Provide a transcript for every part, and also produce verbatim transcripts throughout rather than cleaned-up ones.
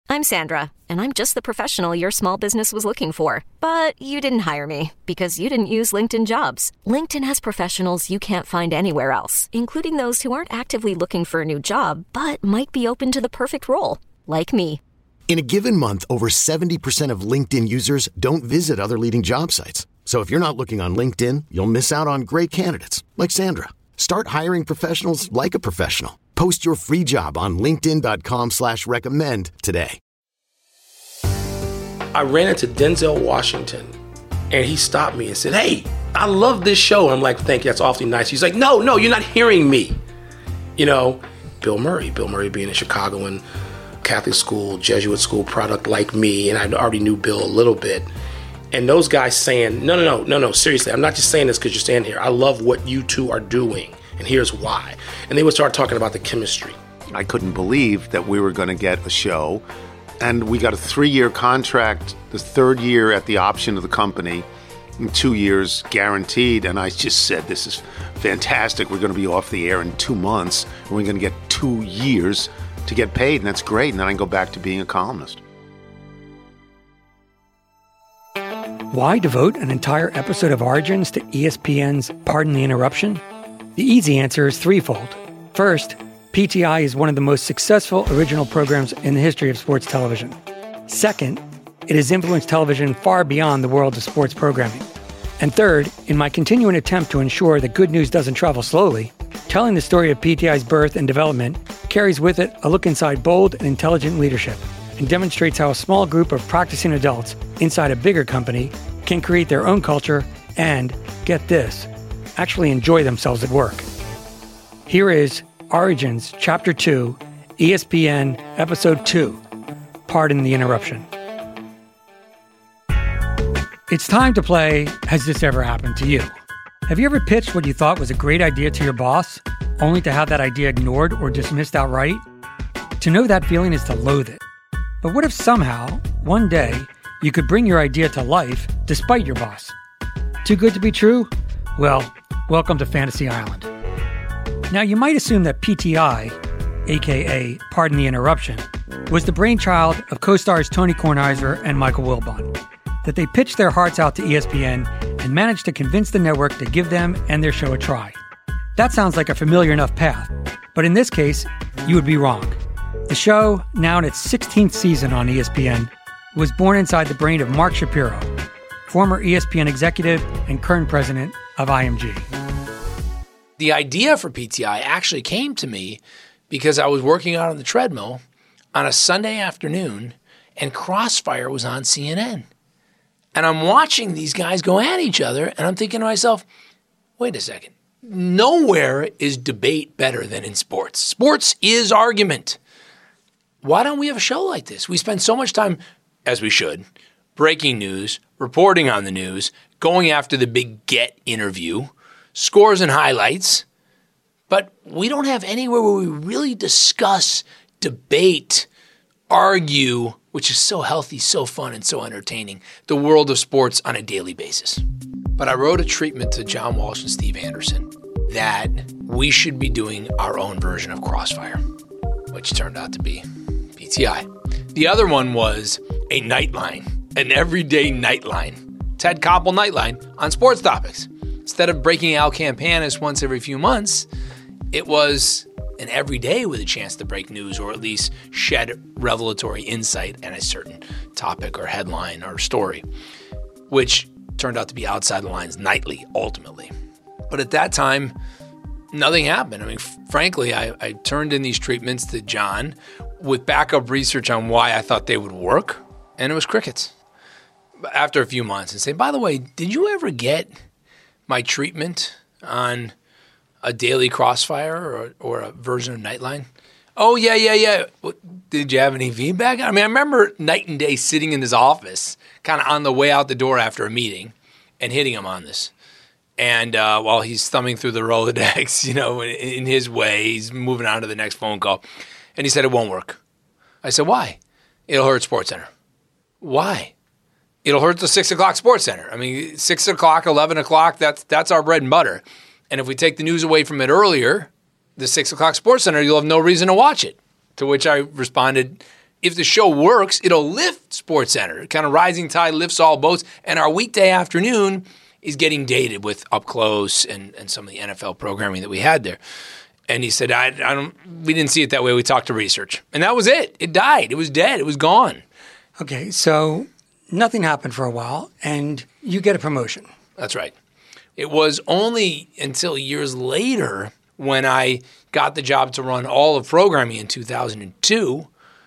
I'm Sandra, and I'm just the professional your small business was looking for. But you didn't hire me because you didn't use LinkedIn Jobs. LinkedIn has professionals you can't find anywhere else, including those who aren't actively looking for a new job, but might be open to the perfect role, like me. In a given month, over seventy percent of LinkedIn users don't visit other leading job sites. So if you're not looking on LinkedIn, you'll miss out on great candidates like Sandra. Start hiring professionals like a professional. Post your free job on linkedin.com slash recommend today. I ran into Denzel Washington, and he stopped me and said, "Hey, I love this show." I'm like, "Thank you, that's awfully nice." He's like, no, no, you're not hearing me. You know, Bill Murray, Bill Murray being a Chicagoan, Catholic school, Jesuit school product like me, and I already knew Bill a little bit. And those guys saying, no, no, no, no, no, seriously, I'm not just saying this because you're standing here. I love what you two are doing, and here's why. And they would start talking about the chemistry. I couldn't believe that we were going to get a show, and we got a three-year contract, the third year at the option of the company, and two years guaranteed, and I just said, this is fantastic. We're going to be off the air in two months, and we're going to get two years to get paid, and that's great, and then I can go back to being a columnist. Why devote an entire episode of Origins to E S P N's Pardon the Interruption? The easy answer is threefold. First, P T I is one of the most successful original programs in the history of sports television. Second, it has influenced television far beyond the world of sports programming. And third, in my continuing attempt to ensure that good news doesn't travel slowly, telling the story of P T I's birth and development carries with it a look inside bold and intelligent leadership, and demonstrates how a small group of practicing adults inside a bigger company can create their own culture and, get this, actually enjoy themselves at work. Here is Origins Chapter two, E S P N Episode two, Pardon the Interruption. It's time to play Has This Ever Happened to You? Have you ever pitched what you thought was a great idea to your boss, only to have that idea ignored or dismissed outright? To know that feeling is to loathe it. But what if somehow, one day, you could bring your idea to life despite your boss? Too good to be true? Well, welcome to Fantasy Island. Now, you might assume that P T I, aka Pardon the Interruption, was the brainchild of co-stars Tony Kornheiser and Michael Wilbon, that they pitched their hearts out to E S P N and managed to convince the network to give them and their show a try. That sounds like a familiar enough path, but in this case, you would be wrong. The show, now in its sixteenth season on E S P N, was born inside the brain of Mark Shapiro, former E S P N executive and current president of I M G. The idea for P T I actually came to me because I was working out on the treadmill on a Sunday afternoon and Crossfire was on C N N. And I'm watching these guys go at each other and I'm thinking to myself, wait a second. Nowhere is debate better than in sports. Sports is argument. Why don't we have a show like this? We spend so much time, as we should, breaking news, reporting on the news, going after the big get interview, scores and highlights, but we don't have anywhere where we really discuss, debate, argue, which is so healthy, so fun, and so entertaining, the world of sports on a daily basis. But I wrote a treatment to John Walsh and Steve Anderson that we should be doing our own version of Crossfire, which turned out to be P T I. The other one was a nightline, an everyday nightline, Ted Koppel nightline on sports topics. Instead of breaking Al Campanis once every few months, it was an everyday with a chance to break news or at least shed revelatory insight on a certain topic or headline or story, which turned out to be Outside the Lines nightly, ultimately. But at that time, nothing happened. I mean, f- frankly, I, I turned in these treatments to John with backup research on why I thought they would work, and it was crickets. After a few months, and say, by the way, did you ever get my treatment on a daily Crossfire or, or a version of Nightline? Oh, yeah, yeah, yeah. What, did you have any feedback? I mean, I remember night and day sitting in his office, kind of on the way out the door after a meeting and hitting him on this. And uh, while he's thumbing through the Rolodex, you know, in, in his way, he's moving on to the next phone call. And he said, it won't work. I said, why? It'll hurt SportsCenter. Why? It'll hurt the six o'clock SportsCenter. I mean, six o'clock, eleven o'clock, that's that's our bread and butter. And if we take the news away from it earlier, the six o'clock SportsCenter, you'll have no reason to watch it. To which I responded, if the show works, it'll lift SportsCenter. Kind of rising tide lifts all boats. And our weekday afternoon is getting dated with Up Close and, and some of the N F L programming that we had there. And he said, I, I don't, we didn't see it that way. We talked to research. And that was it. It died. It was dead. It was gone. Okay, so nothing happened for a while, and you get a promotion. That's right. It was only until years later when I got the job to run all of programming in two thousand two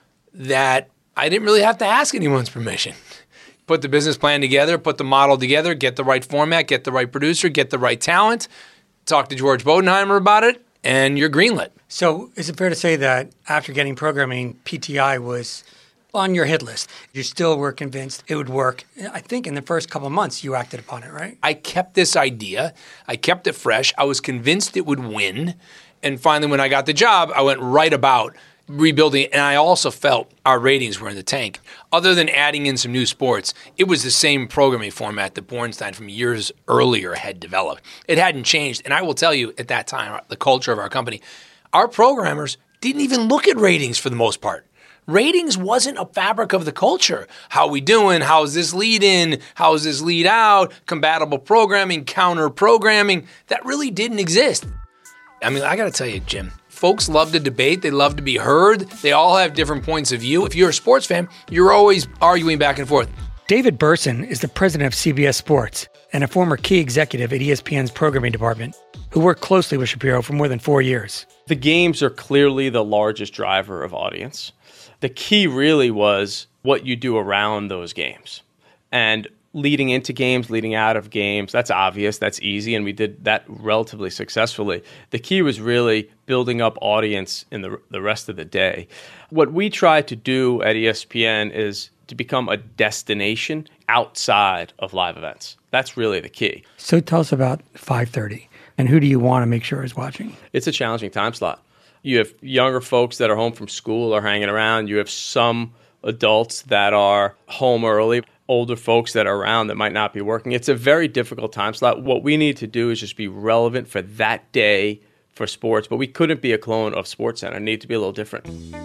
that I didn't really have to ask anyone's permission. Put the business plan together, put the model together, get the right format, get the right producer, get the right talent, talk to George Bodenheimer about it, and you're greenlit. So is it fair to say that after getting programming, P T I was on your hit list? You still were convinced it would work. I think in the first couple of months you acted upon it, right? I kept this idea. I kept it fresh. I was convinced it would win. And finally, when I got the job, I went right about rebuilding it. And I also felt our ratings were in the tank. Other than adding in some new sports, it was the same programming format that Bornstein from years earlier had developed. It hadn't changed. And I will tell you, at that time, the culture of our company, our programmers didn't even look at ratings for the most part. Ratings wasn't a fabric of the culture. How we doing? How's this lead in? How's this lead out? Compatible programming, counter programming. That really didn't exist. I mean, I got to tell you, Jim, folks love to debate. They love to be heard. They all have different points of view. If you're a sports fan, you're always arguing back and forth. David Burson is the president of C B S Sports and a former key executive at E S P N's programming department who worked closely with Shapiro for more than four years. The games are clearly the largest driver of audience. The key really was what you do around those games. And leading into games, leading out of games, that's obvious, that's easy, and we did that relatively successfully. The key was really building up audience in the the rest of the day. What we try to do at E S P N is to become a destination outside of live events. That's really the key. So tell us about five thirty, and who do you want to make sure is watching? It's a challenging time slot. You have younger folks that are home from school or hanging around. You have some adults that are home early, older folks that are around that might not be working. It's a very difficult time slot. What we need to do is just be relevant for that day for sports, but we couldn't be a clone of SportsCenter. It needed to be a little different.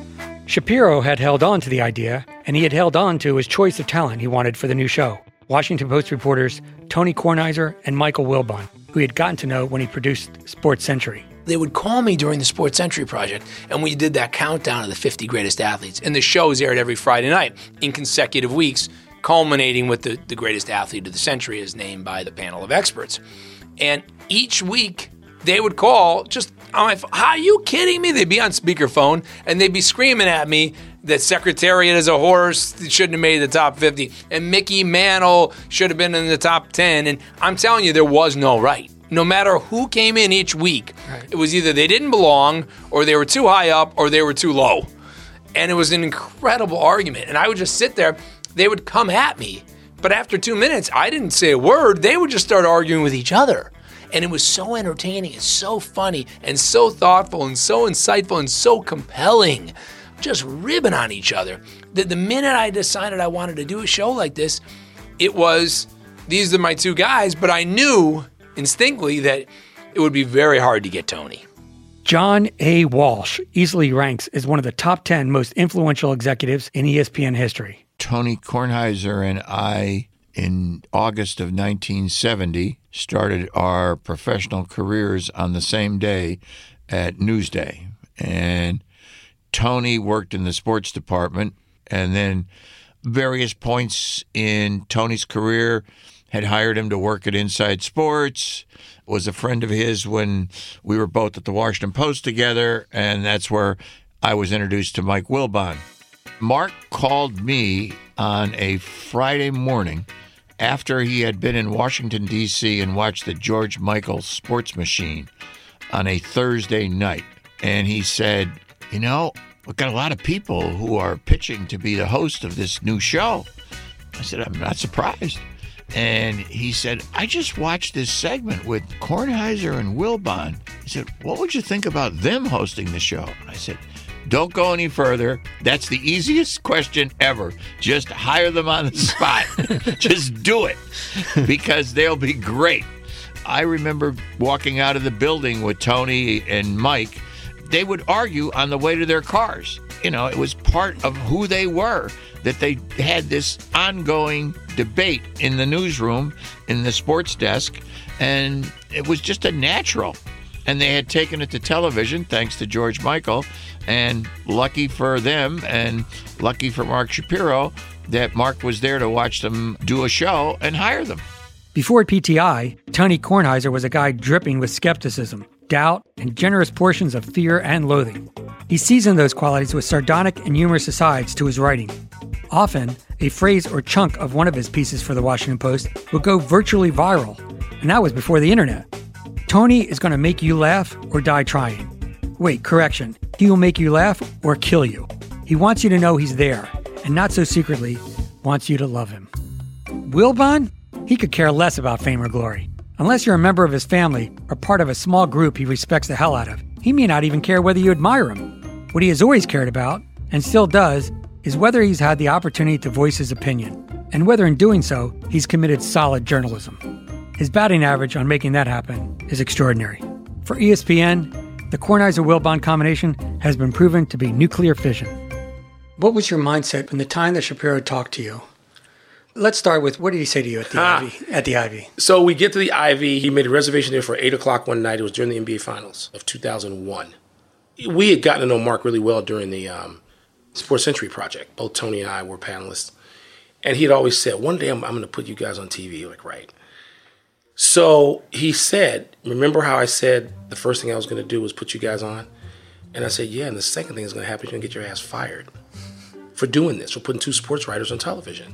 Shapiro had held on to the idea, and he had held on to his choice of talent he wanted for the new show. Washington Post reporters Tony Kornheiser and Michael Wilbon, who he had gotten to know when he produced Sports Century. They would call me during the Sports Century project, and we did that countdown of the fifty greatest athletes. And the shows aired every Friday night in consecutive weeks, culminating with the, the greatest athlete of the century as named by the panel of experts. And each week, they would call just on my phone. Are you kidding me? They'd be on speakerphone, and they'd be screaming at me that Secretariat is a horse, shouldn't have made the top fifty, and Mickey Mantle should have been in the top ten. And I'm telling you, there was no right. No matter who came in each week, right. It was either they didn't belong, or they were too high up, or they were too low. And it was an incredible argument. And I would just sit there. They would come at me. But after two minutes, I didn't say a word. They would just start arguing with each other. And it was so entertaining and so funny and so thoughtful and so insightful and so compelling, just ribbing on each other, that the minute I decided I wanted to do a show like this, it was, these are my two guys, but I knew instinctively that it would be very hard to get Tony. John A. Walsh easily ranks as one of the top ten most influential executives in E S P N history. Tony Kornheiser and I, in August of nineteen seventy, started our professional careers on the same day at Newsday. And Tony worked in the sports department, and then various points in Tony's career had hired him to work at Inside Sports, was a friend of his when we were both at the Washington Post together, and that's where I was introduced to Mike Wilbon. Mark called me on a Friday morning after he had been in Washington, D C and watched the George Michael Sports Machine on a Thursday night. And he said, you know, we've got a lot of people who are pitching to be the host of this new show. I said, I'm not surprised. And he said, I just watched this segment with Kornheiser and Wilbon. He said, what would you think about them hosting the show? And I said, don't go any further. That's the easiest question ever. Just hire them on the spot. Just do it, because they'll be great. I remember walking out of the building with Tony and Mike. They would argue on the way to their cars. you know, it was part of who they were, that they had this ongoing debate in the newsroom, in the sports desk, and it was just a natural. And they had taken it to television, thanks to George Michael, and lucky for them and lucky for Mark Shapiro that Mark was there to watch them do a show and hire them. Before P T I, Tony Kornheiser was a guy dripping with skepticism, doubt, and generous portions of fear and loathing. He seasoned those qualities with sardonic and humorous asides to his writing. Often, a phrase or chunk of one of his pieces for the Washington Post would go virtually viral, and that was before the internet. Tony is going to make you laugh or die trying. Wait, correction. He will make you laugh or kill you. He wants you to know he's there, and not so secretly, wants you to love him. Wilbon? He could care less about fame or glory. Unless you're a member of his family or part of a small group he respects the hell out of, he may not even care whether you admire him. What he has always cared about, and still does, is whether he's had the opportunity to voice his opinion, and whether in doing so, he's committed solid journalism. His batting average on making that happen is extraordinary. For E S P N, the Kornheiser-Wilbon combination has been proven to be nuclear fission. What was your mindset when the time that Shapiro talked to you? Let's start with, what did he say to you at the ah. Ivy? At the Ivy? So we get to the Ivy. He made a reservation there for eight o'clock one night. It was during the N B A Finals of two thousand one. We had gotten to know Mark really well during the um, Sports Century Project. Both Tony and I were panelists. And he had always said, one day I'm, I'm going to put you guys on T V. Like, right. So he said, remember how I said the first thing I was going to do was put you guys on? And I said, yeah, and the second thing that's going to happen is you're going to get your ass fired for doing this, for putting two sports writers on television.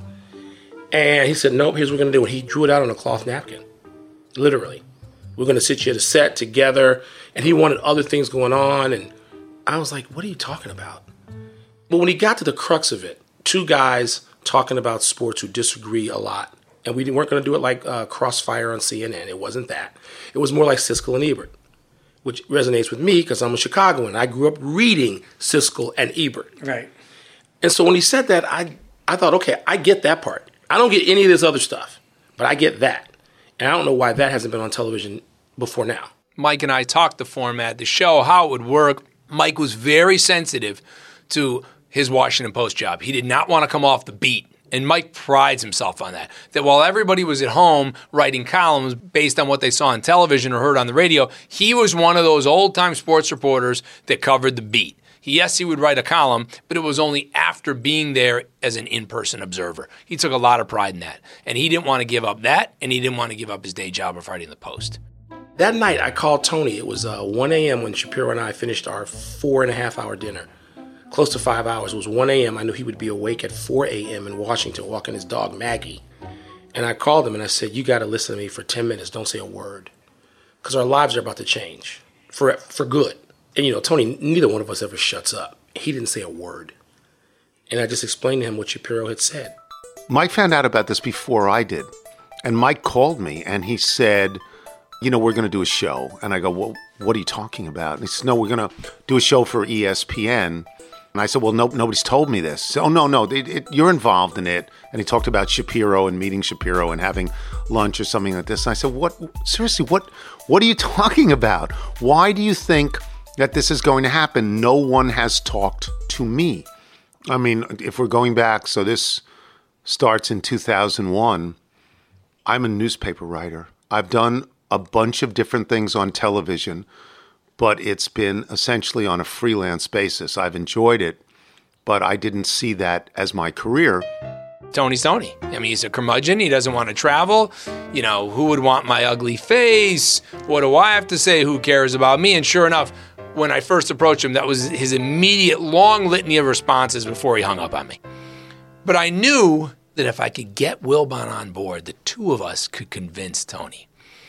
And he said, nope, here's what we're going to do. And he drew it out on a cloth napkin, literally. We're going to sit you at a set together. And he wanted other things going on. And I was like, what are you talking about? But when he got to the crux of it, two guys talking about sports who disagree a lot. And we weren't going to do it like uh, Crossfire on C N N. It wasn't that. It was more like Siskel and Ebert, which resonates with me because I'm a Chicagoan. I grew up reading Siskel and Ebert. Right. And so when he said that, I, I thought, okay, I get that part. I don't get any of this other stuff, but I get that. And I don't know why that hasn't been on television before now. Mike and I talked the format, the show, how it would work. Mike was very sensitive to his Washington Post job. He did not want to come off the beat. And Mike prides himself on that, that while everybody was at home writing columns based on what they saw on television or heard on the radio, he was one of those old-time sports reporters that covered the beat. Yes, he would write a column, but it was only after being there as an in-person observer. He took a lot of pride in that. And he didn't want to give up that, and he didn't want to give up his day job of writing the Post. That night, I called Tony. It was uh, one a.m. when Shapiro and I finished our four-and-a-half-hour dinner. Close to five hours. It was one a.m. I knew he would be awake at four a.m. in Washington walking his dog, Maggie. And I called him and I said, you got to listen to me for ten minutes. Don't say a word. Because our lives are about to change for for good. And, you know, Tony, neither one of us ever shuts up. He didn't say a word. And I just explained to him what Shapiro had said. Mike found out about this before I did. And Mike called me and he said, you know, we're going to do a show. And I go, well, what are you talking about? And he said, no, we're going to do a show for E S P N. And I said, well, no, nobody's told me this. So, oh, no, no, it, it, you're involved in it. And he talked about Shapiro and meeting Shapiro and having lunch or something like this. And I said, what, seriously, what, what are you talking about? Why do you think that this is going to happen? No one has talked to me. I mean, if we're going back, so this starts in two thousand one. I'm a newspaper writer. I've done a bunch of different things on television, but it's been essentially on a freelance basis. I've enjoyed it, but I didn't see that as my career. Tony's Tony. I mean, he's a curmudgeon. He doesn't want to travel. You know, who would want my ugly face? What do I have to say? Who cares about me? And sure enough, when I first approached him, that was his immediate long litany of responses before he hung up on me. But I knew that if I could get Wilbon on board, the two of us could convince Tony.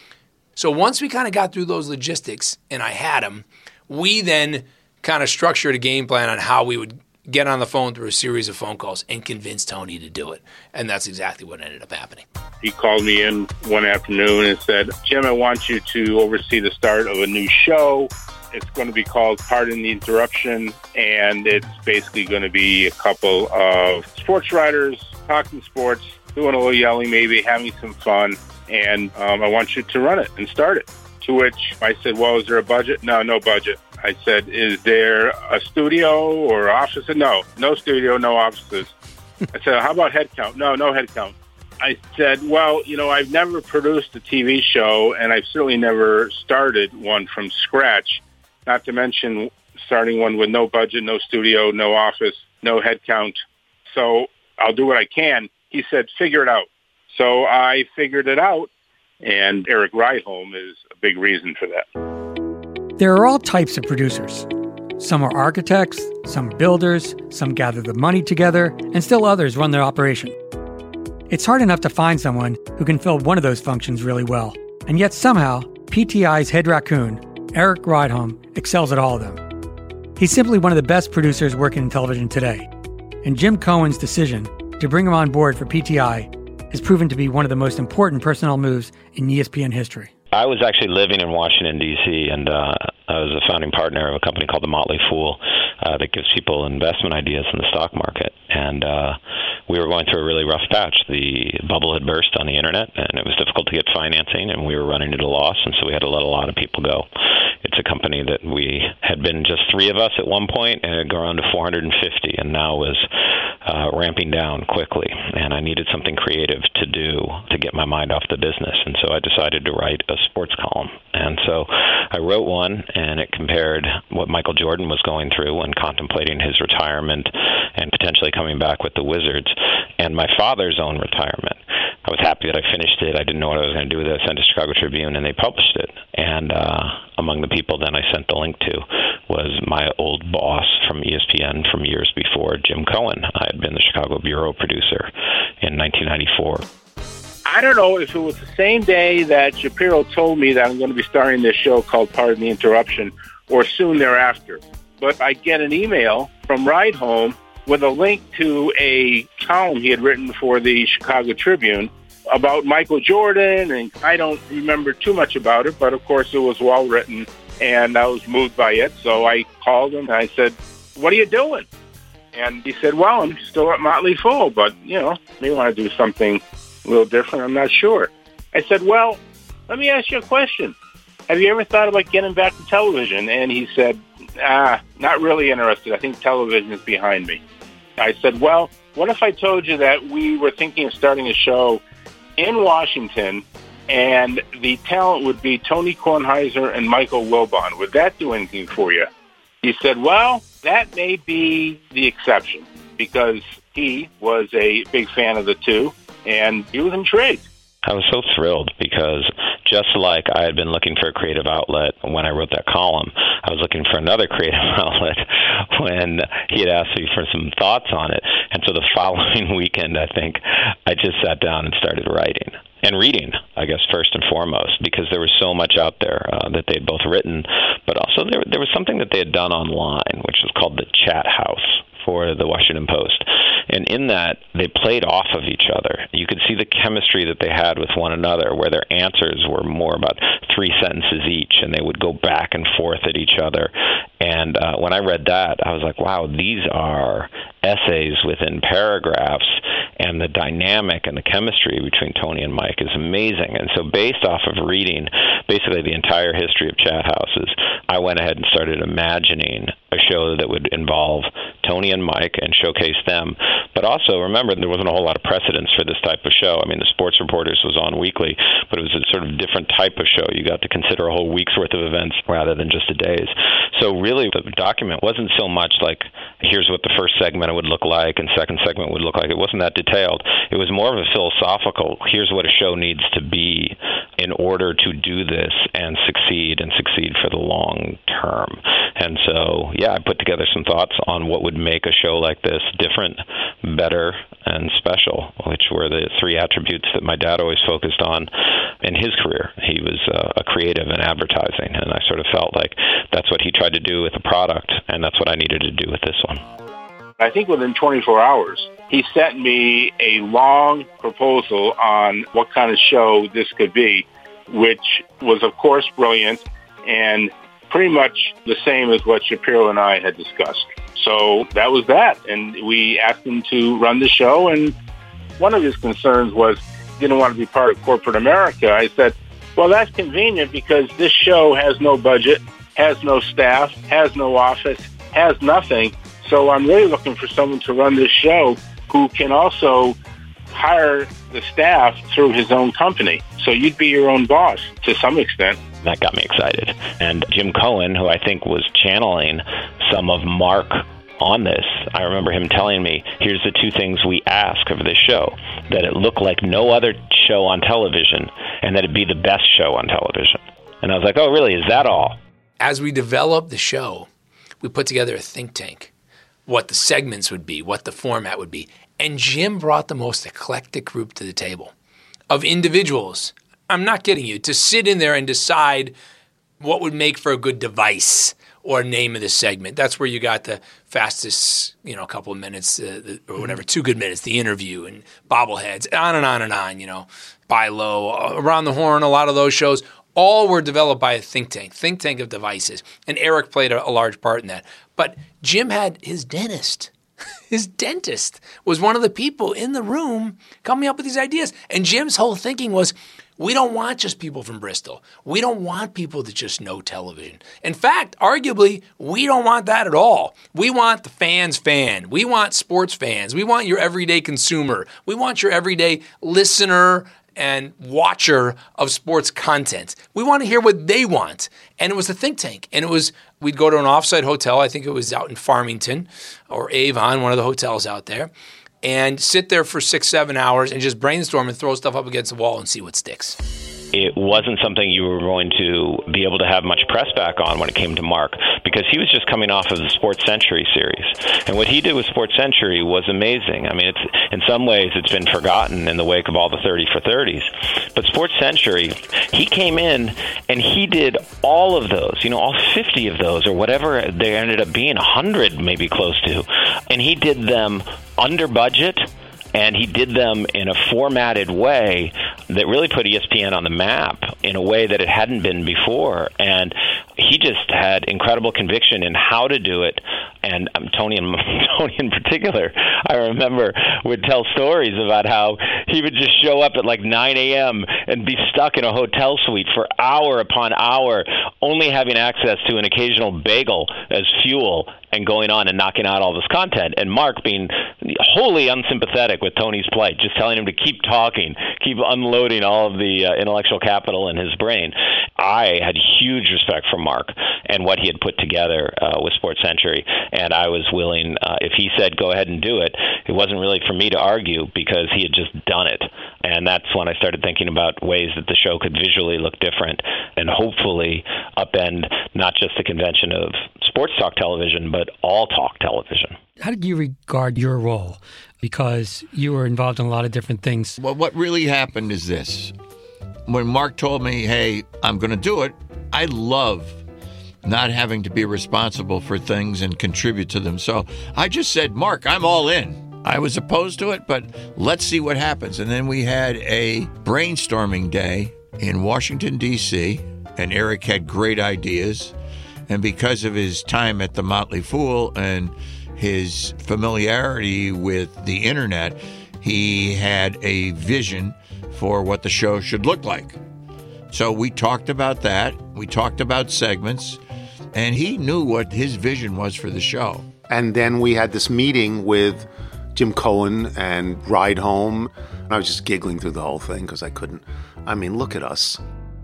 So once we kind of got through those logistics and I had him, we then kind of structured a game plan on how we would get on the phone through a series of phone calls and convince Tony to do it. And that's exactly what ended up happening. He called me in one afternoon and said, Jim, I want you to oversee the start of a new show. It's going to be called Pardon the Interruption, and it's basically going to be a couple of sports writers talking sports, doing a little yelling maybe, having some fun. And um, I want you to run it and start it. To which I said, well, is there a budget? No, no budget. I said, is there a studio or office? No, no studio, no offices. I said, how about headcount? No, no headcount. I said, well, you know, I've never produced a T V show, and I've certainly never started one from scratch, not to mention starting one with no budget, no studio, no office, no headcount. So I'll do what I can. He said, figure it out. So I figured it out, and Eric Rydholm is a big reason for that. There are all types of producers. Some are architects, some builders, some gather the money together, and still others run their operation. It's hard enough to find someone who can fill one of those functions really well. And yet somehow, P T I's head raccoon, Eric Rydholm, excels at all of them. He's simply one of the best producers working in television today. And Jim Cohen's decision to bring him on board for P T I has proven to be one of the most important personnel moves in E S P N history. I was actually living in Washington, D C, and uh, I was a founding partner of a company called The Motley Fool uh, that gives people investment ideas in the stock market. And uh, we were going through a really rough patch. The bubble had burst on the internet, and it was difficult to get financing, and we were running at a loss, and so we had to let a lot of people go. It's a company that we had been just three of us at one point, and it had grown to four hundred fifty, and now was uh, ramping down quickly. And I needed something creative to do to get my mind off the business, and so I decided to write a sports column. And so I wrote one, and it compared what Michael Jordan was going through when contemplating his retirement and potentially coming back with the Wizards, and my father's own retirement. I was happy that I finished it. I didn't know what I was going to do with it. I sent it to Chicago Tribune, and they published it. And uh, among the people then I sent the link to was my old boss from E S P N from years before, Jim Cohen. I had been the Chicago bureau producer in nineteen ninety-four. I don't know if it was the same day that Shapiro told me that I'm going to be starring this show called Pardon the Interruption, or soon thereafter. But I get an email from Rydholm with a link to a column he had written for the Chicago Tribune about Michael Jordan, and I don't remember too much about it, but of course it was well written, and I was moved by it. So I called him, and I said, what are you doing? And he said, well, I'm still at Motley Fool, but, you know, they want to do something a little different. I'm not sure. I said, well, let me ask you a question. Have you ever thought about getting back to television? And he said, ah, not really interested. I think television is behind me. I said, well, what if I told you that we were thinking of starting a show in Washington, and the talent would be Tony Kornheiser and Michael Wilbon? Would that do anything for you? He said, well, that may be the exception, because he was a big fan of the two, and he was intrigued. I was so thrilled because just like I had been looking for a creative outlet when I wrote that column, I was looking for another creative outlet when he had asked me for some thoughts on it. And so the following weekend, I think, I just sat down and started writing. And reading, I guess, first and foremost, because there was so much out there uh, that they had both written, but also there, there was something that they had done online, which was called the Chat House for the Washington Post. And in that, they played off of each other. You could see the chemistry that they had with one another, where their answers were more about three sentences each, and they would go back and forth at each other. And uh, when I read that, I was like, wow, these are essays within paragraphs, and the dynamic and the chemistry between Tony and Mike is amazing. And so based off of reading basically the entire history of Chat Houses, I went ahead and started imagining a show that would involve Tony and Mike and showcase them. But also, remember, there wasn't a whole lot of precedence for this type of show. I mean, the Sports Reporters was on weekly, but it was a sort of different type of show. You got to consider a whole week's worth of events rather than just a day's. So really, the document wasn't so much like, here's what the first segment would look like and second segment would look like. It wasn't that detailed. It was more of a philosophical, here's what a show needs to be in order to do this and succeed and succeed for the long term. And so, yeah, I put together some thoughts on what would make a show like this different, better, and special, which were the three attributes that my dad always focused on in his career. He was uh, a creative in advertising, and I sort of felt like that's what he tried to do with the product, and that's what I needed to do with this one. I think within twenty-four hours, he sent me a long proposal on what kind of show this could be, which was, of course, brilliant and pretty much the same as what Shapiro and I had discussed. So that was that. And we asked him to run the show, and one of his concerns was he didn't want to be part of corporate America. I said, Well, that's convenient because this show has no budget, has no staff, has no office, has nothing. So I'm really looking for someone to run this show who can also hire the staff through his own company. So you'd be your own boss to some extent. That got me excited. And Jim Cohen, who I think was channeling some of Mark on this, I remember him telling me, here's the two things we ask of this show, that it look like no other show on television and that it be the best show on television. And I was like, oh, really? Is that all? As we developed the show, we put together a think tank, what the segments would be, what the format would be. And Jim brought the most eclectic group to the table of individuals. I'm not kidding you, to sit in there and decide what would make for a good device or name of the segment. That's where you got the fastest, you know, couple of minutes uh, the, or whatever, two good minutes, the interview and bobbleheads, on and on and on, you know, Buy Low, Around the Horn, a lot of those shows, all were developed by a think tank, think tank of devices. And Eric played a, a large part in that. But Jim had his dentist. His dentist was one of the people in the room coming up with these ideas. And Jim's whole thinking was, we don't want just people from Bristol. We don't want people that just know television. In fact, arguably, we don't want that at all. We want the fans' fan. We want sports fans. We want your everyday consumer. We want your everyday listener and watcher of sports content. We want to hear what they want. And it was a think tank. And it was, we'd go to an offsite hotel. I think it was out in Farmington or Avon, one of the hotels out there, and sit there for six, seven hours and just brainstorm and throw stuff up against the wall and see what sticks. It wasn't something you were going to be able to have much press back on when it came to Mark, because he was just coming off of the Sports Century series. And what he did with Sports Century was amazing. I mean, it's in some ways it's been forgotten in the wake of all the thirty for thirties. But Sports Century, he came in and he did all of those, you know, all fifty of those or whatever they ended up being, one hundred maybe close to. And he did them under budget. And he did them in a formatted way that really put E S P N on the map in a way that it hadn't been before. And he just had incredible conviction in how to do it. And um, Tony, and Tony in particular, I remember, would tell stories about how he would just show up at like nine a.m. and be stuck in a hotel suite for hour upon hour, only having access to an occasional bagel as fuel and going on and knocking out all this content. And Mark being wholly unsympathetic with Tony's plight, just telling him to keep talking, keep unloading all of the uh, intellectual capital in his brain. I had huge respect for Mark and what he had put together uh, with Sports Century. And I was willing, uh, if he said go ahead and do it, it wasn't really for me to argue because he had just done it. And that's when I started thinking about ways that the show could visually look different and hopefully upend not just the convention of sports talk television, but all talk television. How did you regard your role? Because you were involved in a lot of different things. Well, what really happened is this. When Mark told me, hey, I'm going to do it, I love not having to be responsible for things and contribute to them. So I just said, Mark, I'm all in. I was opposed to it, but let's see what happens. And then we had a brainstorming day in Washington, D C, and Eric had great ideas. And because of his time at the Motley Fool and his familiarity with the internet, he had a vision for what the show should look like. So we talked about that. We talked about segments, and he knew what his vision was for the show. And then we had this meeting with Jim Cohen and Ride Home. I was just giggling through the whole thing because I couldn't. I mean, look at us.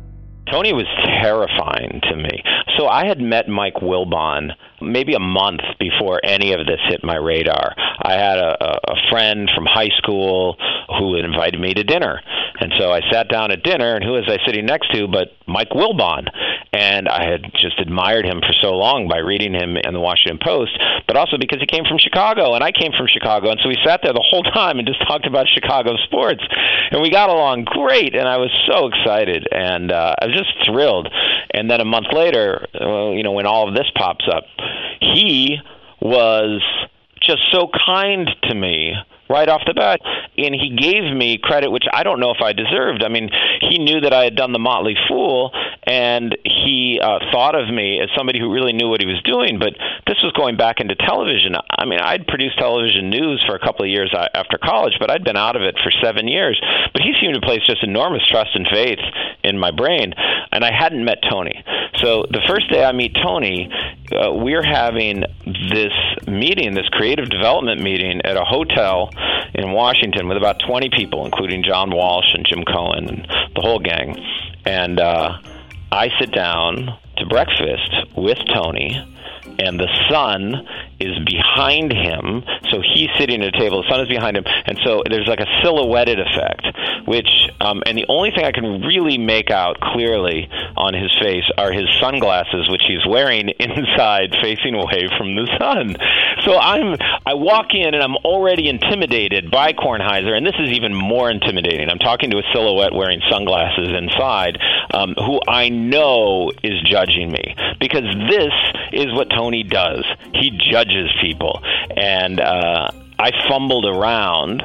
Tony was terrifying to me. So I had met Mike Wilbon maybe a month before any of this hit my radar. I had a, a friend from high school who invited me to dinner. And so I sat down at dinner, and who was I sitting next to but Mike Wilbon? And I had just admired him for so long by reading him in the Washington Post, but also because he came from Chicago, and I came from Chicago. And so we sat there the whole time and just talked about Chicago sports. And we got along great, and I was so excited, and uh, I was just thrilled. And then a month later, uh, you know, when all of this pops up, he was just so kind to me right off the bat. and he gave me credit, which I don't know if I deserved. I mean, he knew that I had done The Motley Fool, and he uh, thought of me as somebody who really knew what he was doing, but this was going back into television. I mean, I'd produced television news for a couple of years after college, but I'd been out of it for seven years. But he seemed to place just enormous trust and faith in my brain, and I hadn't met Tony. So the first day I meet Tony, uh, we're having this meeting, this creative development meeting at a hotel in Washington with about twenty people, including John Walsh and Jim Cohen and the whole gang. And uh, I sit down to breakfast with Tony, and the sun is behind him. So he's sitting at a table, the sun is behind him, and so there's like a silhouetted effect, which, um, and the only thing I can really make out clearly on his face are his sunglasses, which he's wearing inside, facing away from the sun. So I'm, I walk in and I'm already intimidated by Kornheiser, and this is even more intimidating. I'm talking to a silhouette wearing sunglasses inside, um, who I know is judging me, because this is what Tony does. He judges people, and uh, I fumbled around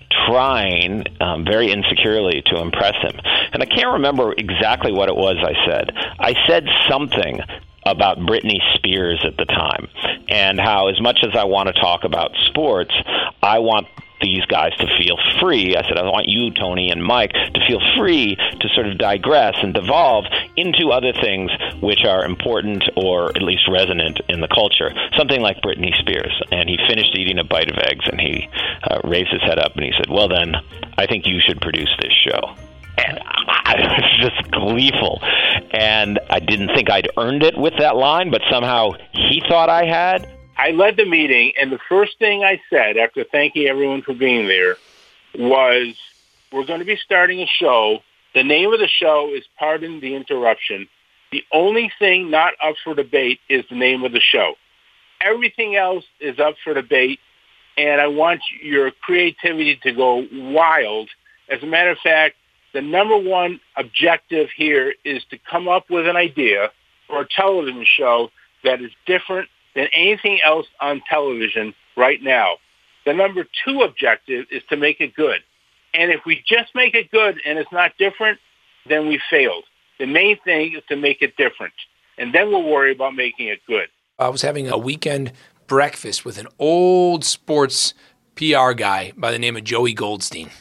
trying um, very insecurely to impress him. And I can't remember exactly what it was I said. I said something about Britney Spears at the time, and how as much as I want to talk about sports, I want these guys to feel free. I said, I want you, Tony and Mike, to feel free to sort of digress and devolve into other things which are important or at least resonant in the culture. Something like Britney Spears. And he finished eating a bite of eggs, and he uh, raised his head up and he said, well then, I think you should produce this show. And I was just gleeful. And I didn't think I'd earned it with that line, but somehow he thought I had. I led the meeting, and the first thing I said after thanking everyone for being there was, we're going to be starting a show. The name of the show is Pardon the Interruption. The only thing not up for debate is the name of the show. Everything else is up for debate, and I want your creativity to go wild. As a matter of fact, the number one objective here is to come up with an idea for a television show that is different than anything else on television right now. The number two objective is to make it good. And if we just make it good and it's not different, then we failed. The main thing is to make it different. And then we'll worry about making it good. I was having a weekend breakfast with an old sports P R guy by the name of Joey Goldstein.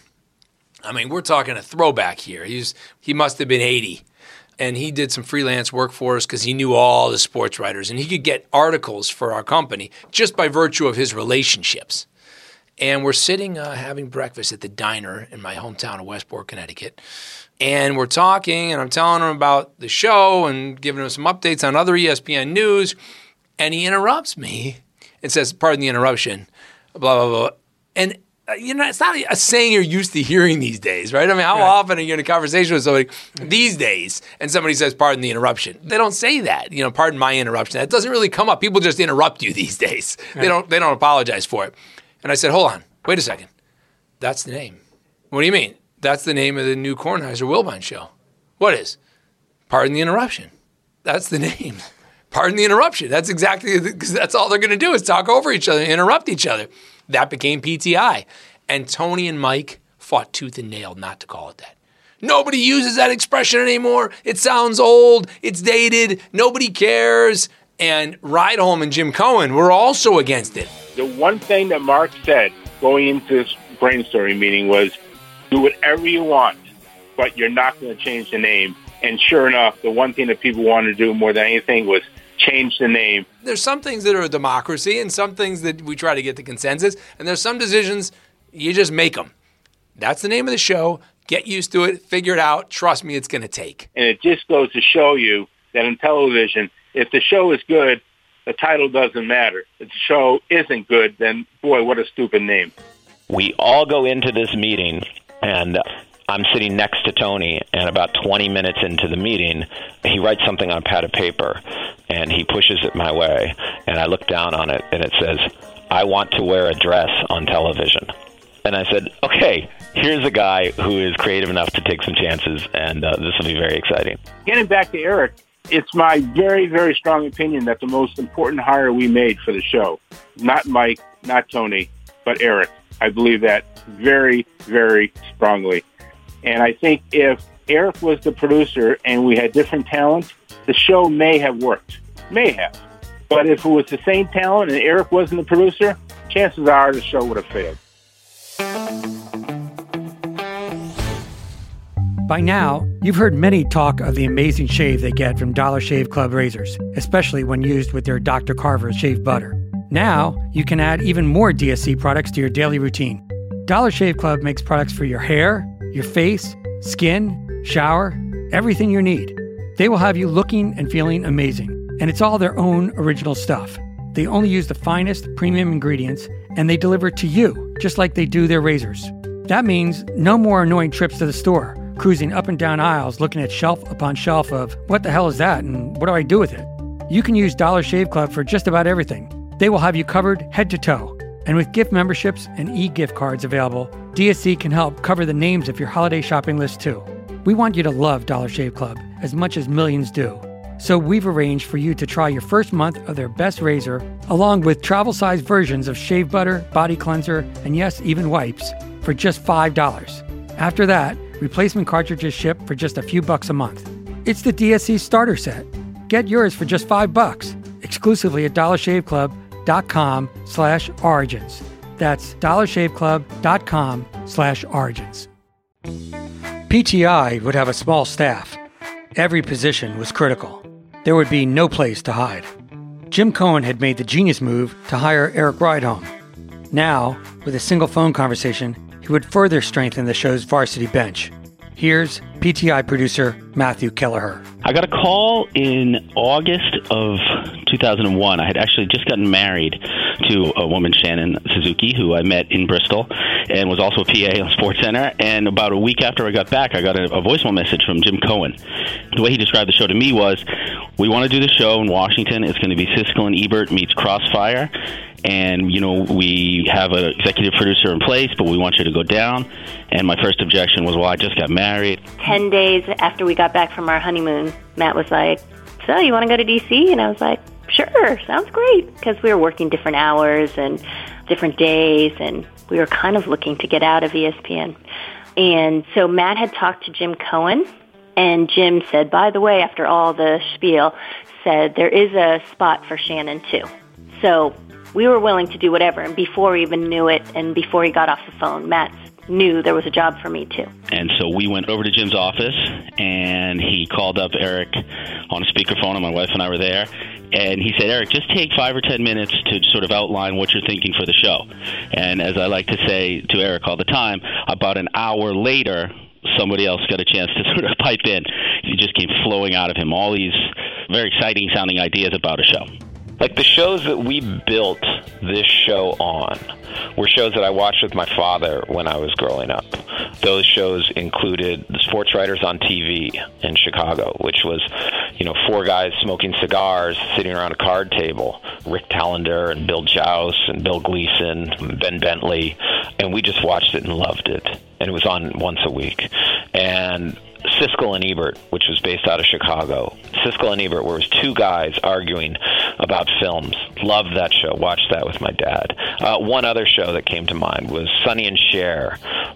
I mean, we're talking a throwback here. He's, he must have been eighty. And he did some freelance work for us because he knew all the sports writers. And he could get articles for our company just by virtue of his relationships. And we're sitting uh, having breakfast at the diner in my hometown of Westport, Connecticut. And we're talking, and I'm telling him about the show and giving him some updates on other E S P N news. And he interrupts me and says, pardon the interruption, blah, blah, blah. And you know, it's not a saying you're used to hearing these days, right? I mean, how right. often are you in a conversation with somebody these days and somebody says, pardon the interruption? They don't say that, you know, pardon my interruption. That doesn't really come up. People just interrupt you these days. Right. They don't They don't apologize for it. And I said, hold on, wait a second. That's the name. What do you mean? That's the name of the new Kornheiser-Wilbon show. What is? Pardon the interruption. That's the name. Pardon the interruption. That's exactly, because that's all they're going to do is talk over each other and interrupt each other. That became P T I. And Tony and Mike fought tooth and nail not to call it that. Nobody uses that expression anymore. It sounds old. It's dated. Nobody cares. And Rydholm and Jim Cohen were also against it. The one thing that Mark said going into this brainstorming meeting was, do whatever you want, but you're not going to change the name. And sure enough, the one thing that people wanted to do more than anything was change the name. There's some things that are a democracy and some things that we try to get to consensus. And there's some decisions you just make them. That's the name of the show. Get used to it. Figure it out. Trust me, it's going to take. And it just goes to show you that in television, if the show is good, the title doesn't matter. If the show isn't good, then boy, what a stupid name. We all go into this meeting, and I'm sitting next to Tony, and about twenty minutes into the meeting, he writes something on a pad of paper, and he pushes it my way, and I look down on it, and it says, I want to wear a dress on television. And I said, okay, here's a guy who is creative enough to take some chances, and uh, this will be very exciting. Getting back to Eric, it's my very, very strong opinion that the most important hire we made for the show, not Mike, not Tony, but Eric. I believe that very, very strongly. And I think if Eric was the producer and we had different talent, the show may have worked. May have. But if it was the same talent and Eric wasn't the producer, chances are the show would have failed. By now, you've heard many talk of the amazing shave they get from Dollar Shave Club razors, especially when used with their Doctor Carver shave butter. Now, you can add even more D S C products to your daily routine. Dollar Shave Club makes products for your hair, your face, skin, shower, everything you need. They will have you looking and feeling amazing, and it's all their own original stuff. They only use the finest premium ingredients, and they deliver it to you, just like they do their razors. That means no more annoying trips to the store, cruising up and down aisles looking at shelf upon shelf of, what the hell is that and what do I do with it? You can use Dollar Shave Club for just about everything. They will have you covered head to toe. And with gift memberships and e-gift cards available, D S C can help cover the names of your holiday shopping list too. We want you to love Dollar Shave Club as much as millions do. So we've arranged for you to try your first month of their best razor, along with travel-sized versions of shave butter, body cleanser, and yes, even wipes, for just five dollars. After that, replacement cartridges ship for just a few bucks a month. It's the D S C starter set. Get yours for just five bucks, exclusively at dollarshaveclub.com slash origins. That's dollarshaveclub.com slash origins. P T I would have a small staff. Every position was critical. There would be no place to hide. Jim Cohen had made the genius move to hire Eric Rydholm. Now, with a single phone conversation, he would further strengthen the show's varsity bench. Here's P T I producer Matthew Kelleher. I got a call in August of two thousand one. I had actually just gotten married to a woman, Shannon Suzuki, who I met in Bristol and was also a P A on SportsCenter. And about a week after I got back, I got a, a voicemail message from Jim Cohen. The way he described the show to me was, we want to do the show in Washington. It's going to be Siskel and Ebert meets Crossfire. And, you know, we have an executive producer in place, but we want you to go down. And my first objection was, well, I just got married. Ten days after we got back from our honeymoon, Matt was like, so you want to go to D C? And I was like, sure, sounds great. Because we were working different hours and different days, and we were kind of looking to get out of E S P N. And so Matt had talked to Jim Cohen, and Jim said, by the way, after all the spiel, said there is a spot for Shannon, too. So we were willing to do whatever, and before we even knew it, and before he got off the phone, Matt knew there was a job for me, too. And so we went over to Jim's office, and he called up Eric on a speakerphone, and my wife and I were there, and he said, Eric, just take five or ten minutes to sort of outline what you're thinking for the show. And as I like to say to Eric all the time, about an hour later, somebody else got a chance to sort of pipe in. He just came flowing out of him, all these very exciting-sounding ideas about a show. Like the shows that we built this show on were shows that I watched with my father when I was growing up. Those shows included the Sports Writers on T V in Chicago, which was, you know, four guys smoking cigars, sitting around a card table. Rick Tallender and Bill Joust and Bill Gleason, Ben Bentley, and we just watched it and loved it. And it was on once a week. And Siskel and Ebert, which was based out of Chicago. Siskel and Ebert were two guys arguing about films. Loved that show. Watched that with my dad. Uh, one other show that came to mind was Sonny and Cher,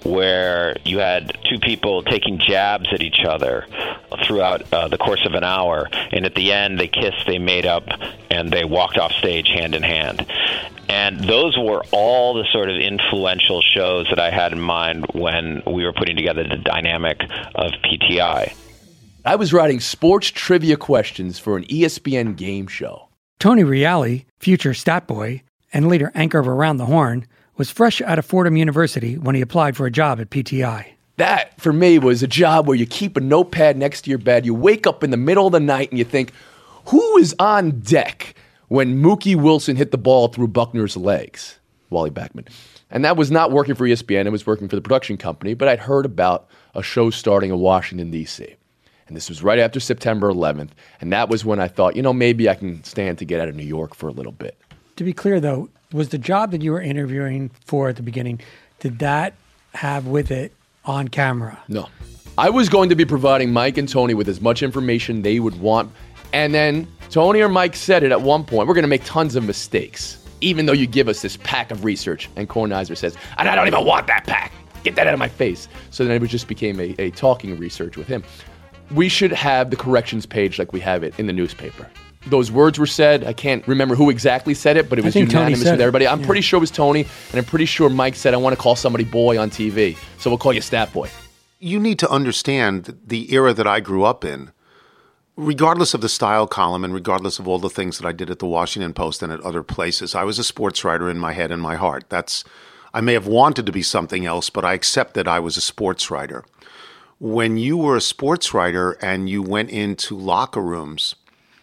where you had two people taking jabs at each other throughout uh, the course of an hour, and at the end they kissed, they made up, and they walked off stage hand in hand. And those were all the sort of influential shows that I had in mind when we were putting together the dynamic of P T I. I was writing sports trivia questions for an E S P N game show. Tony Reale, future stat boy, and later anchor of Around the Horn, was fresh out of Fordham University when he applied for a job at P T I. That, for me, was a job where you keep a notepad next to your bed, you wake up in the middle of the night and you think, who is on deck when Mookie Wilson hit the ball through Buckner's legs? Wally Backman. And that was not working for E S P N, it was working for the production company, but I'd heard about a show starting in Washington, D C And this was right after September eleventh, and that was when I thought, you know, maybe I can stand to get out of New York for a little bit. To be clear, though, was the job that you were interviewing for at the beginning, did that have with it on camera? No. I was going to be providing Mike and Tony with as much information they would want, and then Tony or Mike said it at one point, we're going to make tons of mistakes. even though you give us this pack of research. And Kornheiser says, and I don't even want that pack. Get that out of my face. So then it just became a, a talking research with him. We should have the corrections page like we have it in the newspaper. Those words were said. I can't remember who exactly said it, but it was unanimous with everybody. I'm yeah. pretty sure it was Tony, and I'm pretty sure Mike said, I want to call somebody boy on T V, so we'll call you Stat Boy. You need to understand the era that I grew up in. Regardless of the style column and regardless of all the things that I did at the Washington Post and at other places, I was a sports writer in my head and my heart. That's, I may have wanted to be something else, but I accepted I was a sports writer. When you were a sports writer and you went into locker rooms,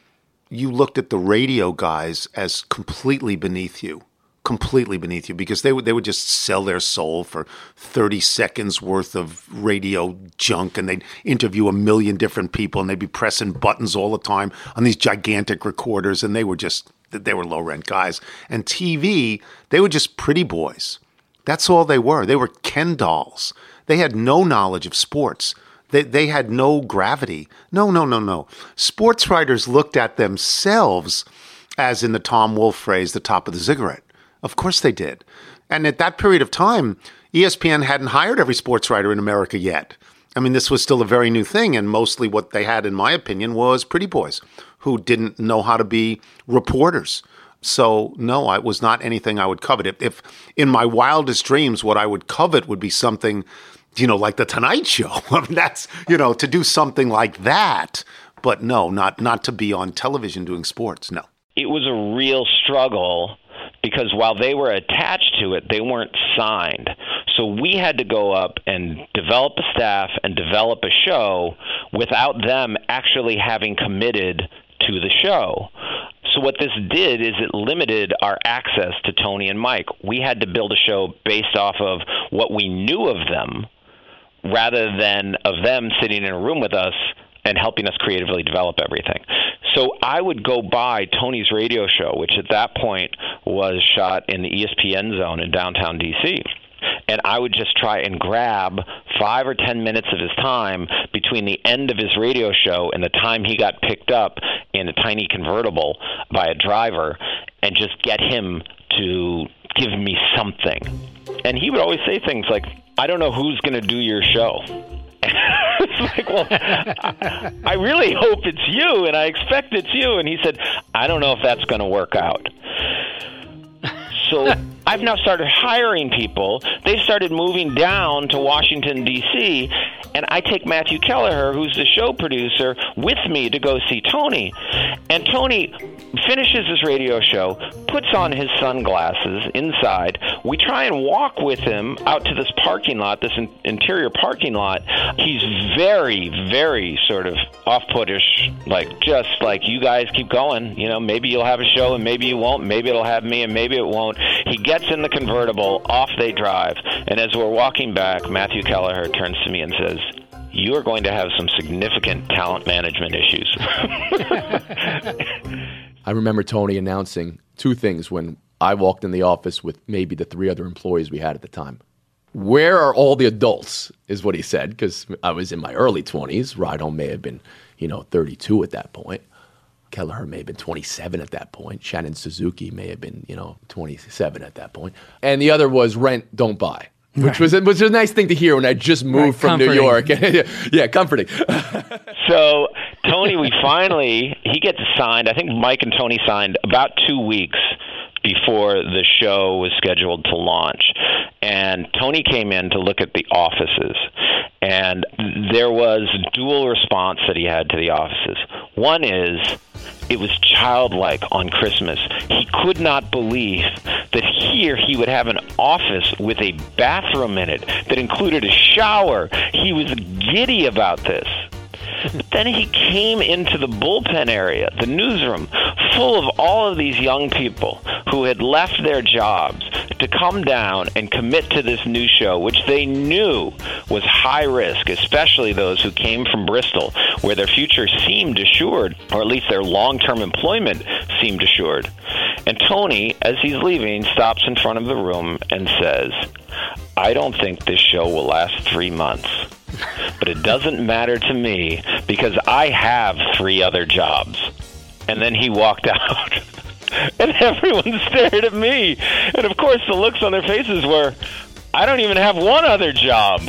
you looked at the radio guys as completely beneath you, completely beneath you, because they would they would just sell their soul for thirty seconds worth of radio junk, and they'd interview a million different people, and they'd be pressing buttons all the time on these gigantic recorders, and they were just, they were low-rent guys. And T V, they were just pretty boys. That's all they were. They were Ken dolls. They had no knowledge of sports. They they had no gravity. No, no, no, no. Sports writers looked at themselves as, in the Tom Wolfe phrase, the top of the cigarette. Of course they did. And at that period of time, E S P N hadn't hired every sports writer in America yet. I mean, this was still a very new thing, and mostly what they had, in my opinion, was pretty boys who didn't know how to be reporters. So, no, it was not anything I would covet. If, if in my wildest dreams, what I would covet would be something, you know, like The Tonight Show. I mean, that's, you know, to do something like that. But no, not not to be on television doing sports, no. It was a real struggle because while they were attached to it, they weren't signed. So we had to go up and develop a staff and develop a show without them actually having committed to the show. So what this did is it limited our access to Tony and Mike. We had to build a show based off of what we knew of them rather than of them sitting in a room with us and helping us creatively develop everything. So I would go by Tony's radio show, which at that point was shot in the E S P N zone in downtown D C, and I would just try and grab five or ten minutes of his time between the end of his radio show and the time he got picked up in a tiny convertible by a driver and just get him to give me something. And he would always say things like, I don't know who's going to do your show. It's like, well, I, I really hope it's you, and I expect it's you. And he said, I don't know if that's going to work out. So I've now started hiring people. They've started moving down to Washington, D C, and I take Matthew Kelleher, who's the show producer, with me to go see Tony. And Tony finishes his radio show, puts on his sunglasses inside. We try and walk with him out to this parking lot, this in- interior parking lot. He's very, very sort of off-puttish, like just like, you guys keep going. You know, maybe you'll have a show and maybe you won't. Maybe it'll have me and maybe it won't. He gets in the convertible, off they drive, and as we're walking back, Matthew Kelleher turns to me and says, you are going to have some significant talent management issues. I remember Tony announcing two things when I walked in the office with maybe the three other employees we had at the time. Where are all the adults, is what he said, because I was in my early twenties. Rydell may have been, you know, thirty-two at that point. Kelleher may have been twenty-seven at that point. Shannon Suzuki may have been, you know, twenty-seven at that point. And the other was rent, don't buy, which right. was, which was a nice thing to hear when I just moved right, from comforting. New York. Yeah, comforting. So Tony, we finally, he gets signed. I think Mike and Tony signed about two weeks before the show was scheduled to launch. And Tony came in to look at the offices. And there was dual response that he had to the offices. One is, it was childlike on Christmas. He could not believe that here he would have an office with a bathroom in it that included a shower. He was giddy about this. But then he came into the bullpen area, the newsroom, full of all of these young people who had left their jobs to come down and commit to this new show, which they knew was high risk, especially those who came from Bristol, where their future seemed assured, or at least their long-term employment seemed assured. And Tony, as he's leaving, stops in front of the room and says, I don't think this show will last three months. But it doesn't matter to me because I have three other jobs. And then he walked out. And everyone stared at me. And of course, the looks on their faces were, I don't even have one other job.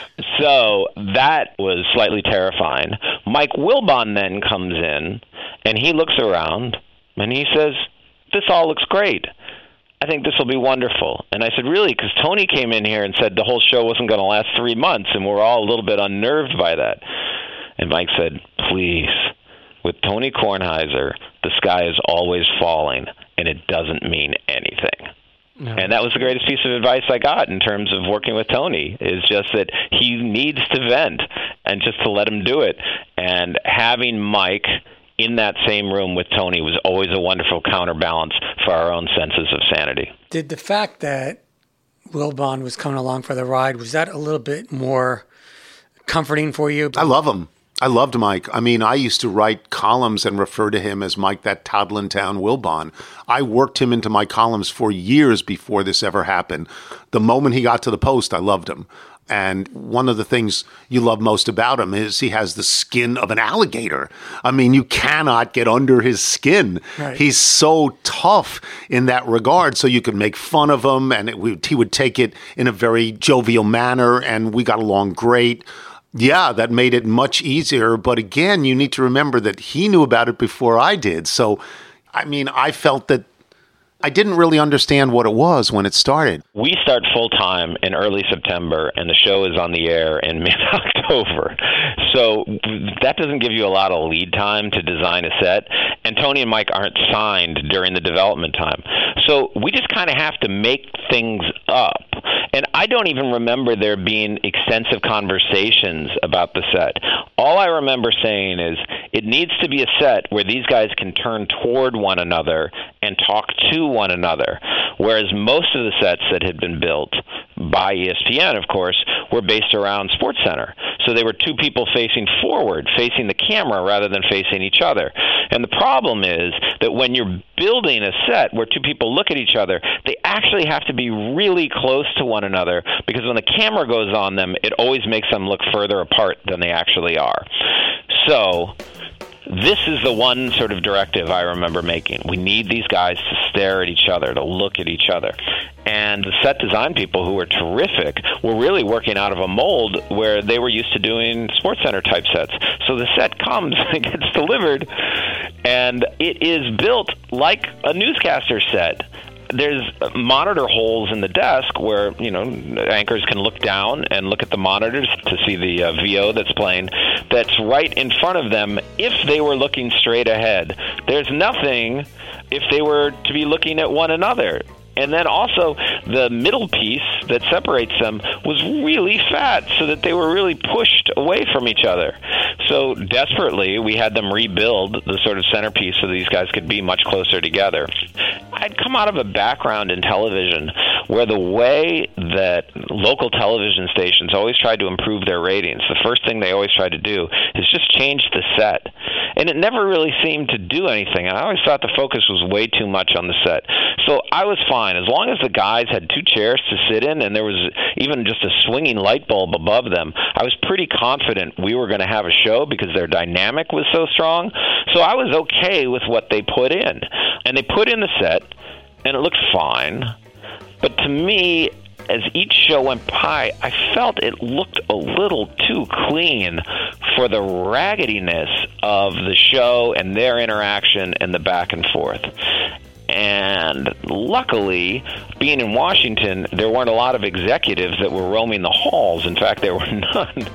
So that was slightly terrifying. Mike Wilbon then comes in, and he looks around, and he says, this all looks great. I think this will be wonderful. And I said, really? Because Tony came in here and said the whole show wasn't going to last three months, and we're all a little bit unnerved by that. And Mike said, please, with Tony Kornheiser, the sky is always falling, and it doesn't mean anything. No. And that was the greatest piece of advice I got in terms of working with Tony, is just that he needs to vent and just to let him do it. And having Mike in that same room with Tony was always a wonderful counterbalance for our own senses of sanity. Did the fact that Wilbon was coming along for the ride, was that a little bit more comforting for you? I love him. I loved Mike. I mean, I used to write columns and refer to him as Mike, that Toddlin Town Wilbon. I worked him into my columns for years before this ever happened. The moment he got to the Post, I loved him. And one of the things you love most about him is he has the skin of an alligator. I mean, you cannot get under his skin. Right. He's so tough in that regard. So you could make fun of him, and it would, he would take it in a very jovial manner, and we got along great. Yeah, that made it much easier. But again, you need to remember that he knew about it before I did. So, I mean, I felt that I didn't really understand what it was when it started. We start full-time in early September, and the show is on the air in mid-October. So that doesn't give you a lot of lead time to design a set. And Tony and Mike aren't signed during the development time. So we just kind of have to make things up. And I don't even remember there being extensive conversations about the set. All I remember saying is, it needs to be a set where these guys can turn toward one another and talk to one another. Whereas most of the sets that had been built by E S P N, of course, were based around SportsCenter. So they were two people facing forward, facing the camera rather than facing each other. And the problem is that when you're building a set where two people look at each other, they actually have to be really close to one another, because when the camera goes on them, it always makes them look further apart than they actually are. So this is the one sort of directive I remember making. We need these guys to stare at each other, to look at each other. And the set design people, who were terrific, were really working out of a mold where they were used to doing SportsCenter type sets. So the set comes and gets delivered, and it is built like a newscaster set. There's monitor holes in the desk where, you know, anchors can look down and look at the monitors to see the uh, V O that's playing. That's right in front of them if they were looking straight ahead. There's nothing if they were to be looking at one another. And then also the middle piece that separates them was really fat, so that they were really pushed away from each other. So desperately, we had them rebuild the sort of centerpiece so these guys could be much closer together. I'd come out of a background in television where the way that local television stations always tried to improve their ratings, the first thing they always tried to do is just change the set. And it never really seemed to do anything. I always thought the focus was way too much on the set. So I was fine. As long as the guys had two chairs to sit in and there was even just a swinging light bulb above them, I was pretty confident we were going to have a show because their dynamic was so strong. So I was okay with what they put in. And they put in the set, and it looked fine. But to me, as each show went by, I felt it looked a little too clean for the raggediness of the show and their interaction and the back and forth. And luckily, being in Washington, there weren't a lot of executives that were roaming the halls. In fact, there were none.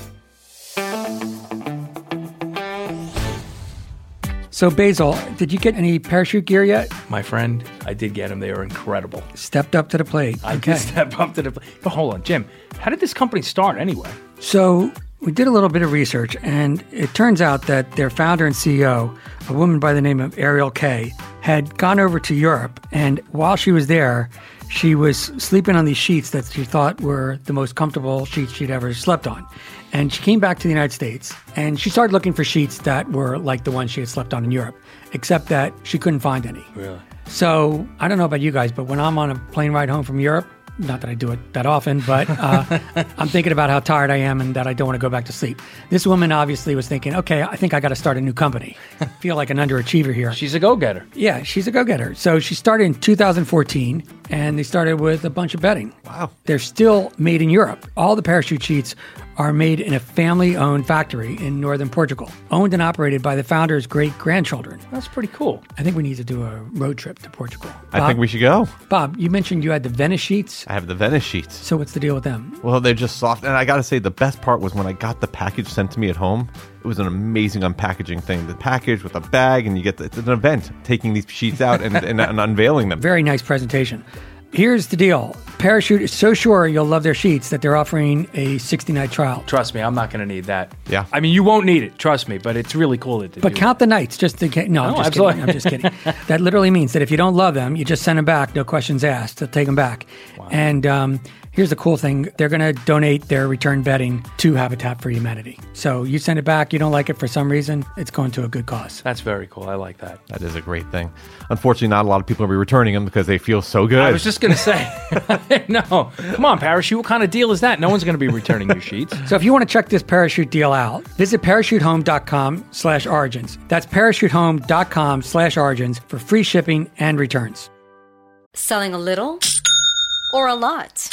So, Basil, did you get any parachute gear yet? My friend, I did get them. They were incredible. Stepped up to the plate. I okay. did step up to the plate. But hold on, Jim, how did this company start anyway? So we did a little bit of research, and it turns out that their founder and C E O, a woman by the name of Ariel Kay, had gone over to Europe, and while she was there, she was sleeping on these sheets that she thought were the most comfortable sheets she'd ever slept on. And she came back to the United States, and she started looking for sheets that were like the ones she had slept on in Europe, except that she couldn't find any. Really? So I don't know about you guys, but when I'm on a plane ride home from Europe, Not that I do it that often, but uh, I'm thinking about how tired I am and that I don't want to go back to sleep. This woman obviously was thinking, okay, I think I got to start a new company. I feel like an underachiever here. She's a go-getter. Yeah, she's a go-getter. So she started in two thousand fourteen, and they started with a bunch of bedding. Wow. They're still made in Europe. All the parachute sheets are made in a family-owned factory in northern Portugal, owned and operated by the founder's great-grandchildren. That's pretty cool. I think we need to do a road trip to Portugal. I Bob, think we should go. Bob, you mentioned you had the Venice sheets. I have the Venice sheets. So what's the deal with them? Well, they're just soft. And I got to say, the best part was when I got the package sent to me at home. It was an amazing unpackaging thing. The package with a bag, and you get the, it's an event, taking these sheets out and, and, and unveiling them. Very nice presentation. Here's the deal. Parachute is so sure you'll love their sheets that they're offering a sixty-night trial. Trust me, I'm not going to need that. Yeah. I mean, you won't need it. Trust me, but it's really cool that they But do count the nights just to get... No, I'm No, just absolutely. kidding. I'm just kidding. That literally means that if you don't love them, you just send them back. No questions asked. They'll take them back. Wow. And um, here's the cool thing. They're going to donate their return bedding to Habitat for Humanity. So you send it back. You don't like it for some reason. It's going to a good cause. That's very cool. I like that. That is a great thing. Unfortunately, not a lot of people will be returning them because they feel so good. I was just going to say, no. Come on, Parachute. What kind of deal is that? No one's going to be returning your sheets. So if you want to check this parachute deal out, visit parachutehome.com slash origins. That's parachutehome.com slash origins for free shipping and returns. Selling a little or a lot?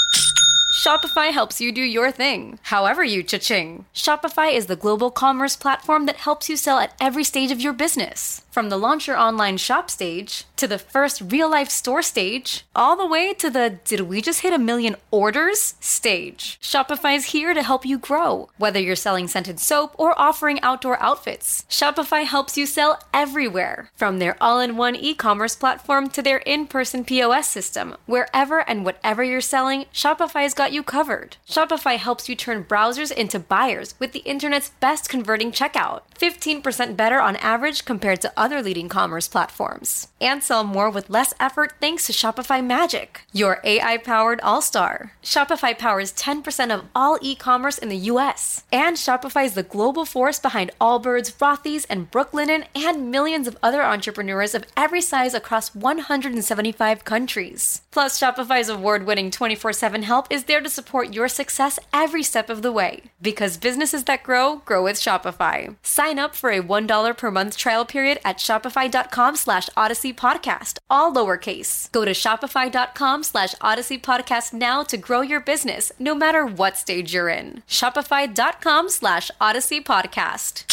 Shopify helps you do your thing, however you cha-ching. Shopify is the global commerce platform that helps you sell at every stage of your business. From the launch your online shop stage, to the first real-life store stage, all the way to the did we just hit a million orders stage. Shopify is here to help you grow. Whether you're selling scented soap or offering outdoor outfits, Shopify helps you sell everywhere. From their all-in-one e-commerce platform to their in-person P O S system, wherever and whatever you're selling, Shopify's got you covered. Shopify helps you turn browsers into buyers with the internet's best converting checkout. fifteen percent better on average compared to other leading commerce platforms. And sell more with less effort thanks to Shopify Magic, your A I-powered all-star. Shopify powers ten percent of all e-commerce in the U S. And Shopify is the global force behind Allbirds, Rothy's, and Brooklinen, and millions of other entrepreneurs of every size across one hundred seventy-five countries. Plus, Shopify's award-winning twenty-four seven help is there to support your success every step of the way. Because businesses that grow, grow with Shopify. Sign up for a one dollar per month trial period at shopify.com slash Odyssey Podcast, all lowercase. Go to shopify.com slash Odyssey Podcast now to grow your business, no matter what stage you're in. Shopify.com slash Odyssey Podcast.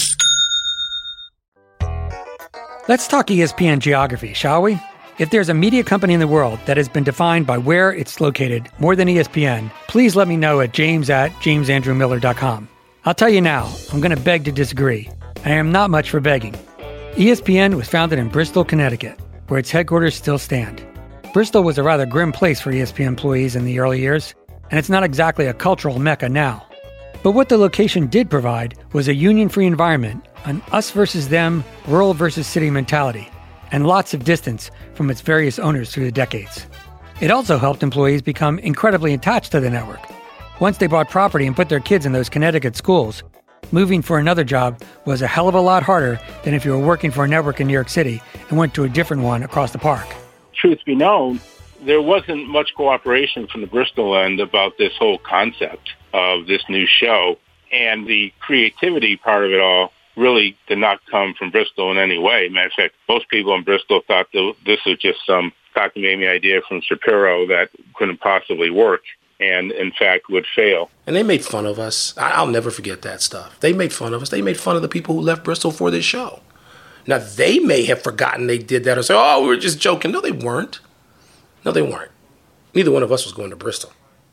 Let's talk E S P N geography, shall we? If there's a media company in the world that has been defined by where it's located more than E S P N, please let me know at james at james andrew miller dot com. I'll tell you now, I'm going to beg to disagree. I am not much for begging. E S P N was founded in Bristol, Connecticut, where its headquarters still stand. Bristol was a rather grim place for E S P N employees in the early years, and it's not exactly a cultural mecca now. But what the location did provide was a union-free environment, an us versus them, rural versus city mentality, and lots of distance from its various owners through the decades. It also helped employees become incredibly attached to the network. Once they bought property and put their kids in those Connecticut schools, moving for another job was a hell of a lot harder than if you were working for a network in New York City and went to a different one across the park. Truth be known, there wasn't much cooperation from the Bristol end about this whole concept of this new show, and the creativity part of it all really did not come from Bristol in any way. Matter of fact, most people in Bristol thought that this was just some cockamamie idea from Shapiro that couldn't possibly work and, in fact, would fail. And they made fun of us. I'll never forget that stuff. They made fun of us. They made fun of the people who left Bristol for this show. Now, they may have forgotten they did that or say, oh, we were just joking. No, they weren't. No, they weren't. Neither one of us was going to Bristol.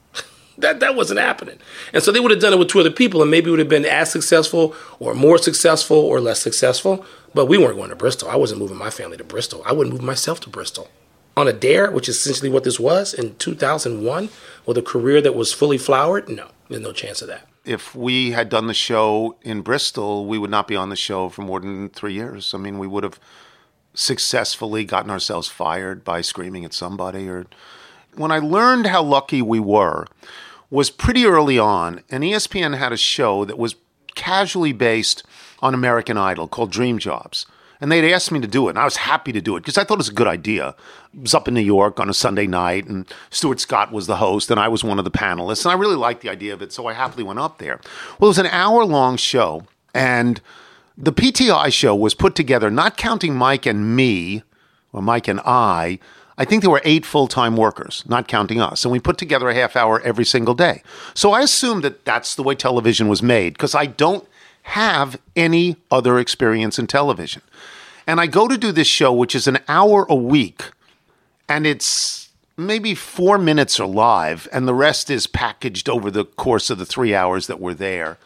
That that wasn't happening. And so they would have done it with two other people, and maybe it would have been as successful or more successful or less successful. But we weren't going to Bristol. I wasn't moving my family to Bristol. I wouldn't move myself to Bristol. On a dare, which is essentially what this was in two thousand one, with a career that was fully flowered, no, there's no chance of that. If we had done the show in Bristol, we would not be on the show for more than three years. I mean, we would have successfully gotten ourselves fired by screaming at somebody. Or when I learned how lucky we were was pretty early on, and E S P N had a show that was casually based on American Idol called Dream Jobs. And they'd asked me to do it, and I was happy to do it because I thought it was a good idea. I was up in New York on a Sunday night, and Stuart Scott was the host, and I was one of the panelists, and I really liked the idea of it, so I happily went up there. Well, it was an hour-long show, and the P T I show was put together, not counting Mike and me, or Mike and I. I think there were eight full-time workers, not counting us, and we put together a half hour every single day. So I assumed that that's the way television was made, because I don't have any other experience in television. And I go to do this show, which is an hour a week, and it's maybe four minutes are live, and the rest is packaged over the course of the three hours that we're there.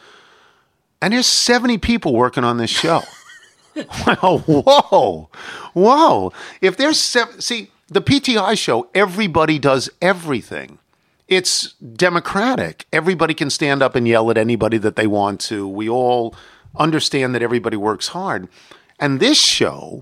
And there's seventy people working on this show. Wow, whoa, whoa. If there's seven, see, the P T I show, everybody does everything. It's democratic. Everybody can stand up and yell at anybody that they want to. We all understand that everybody works hard. And this show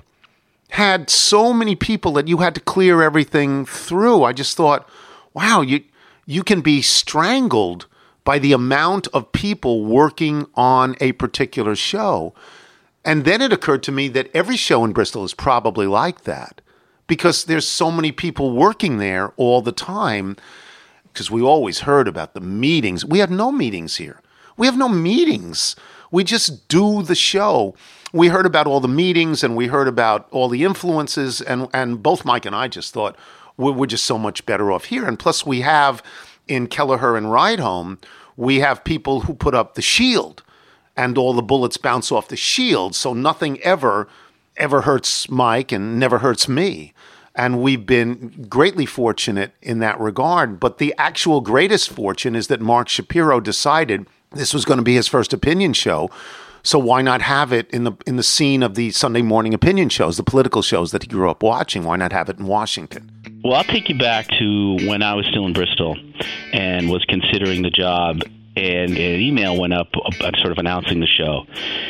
had so many people that you had to clear everything through. I just thought, wow, you you can be strangled by the amount of people working on a particular show. And then it occurred to me that every show in Bristol is probably like that because there's so many people working there all the time. Because we always heard about the meetings. We have no meetings here. We have no meetings. We just do the show. We heard about all the meetings and we heard about all the influences. And, and both Mike and I just thought we're, we're just so much better off here. And plus we have in Kelleher and Ride Home, we have people who put up the shield and all the bullets bounce off the shield. So nothing ever, ever hurts Mike and never hurts me. And we've been greatly fortunate in that regard. But the actual greatest fortune is that Mark Shapiro decided this was going to be his first opinion show. So why not have it in the in the scene of the Sunday morning opinion shows, the political shows that he grew up watching? Why not have it in Washington? Well, I'll take you back to when I was still in Bristol and was considering the job. And an email went up uh, sort of announcing the show.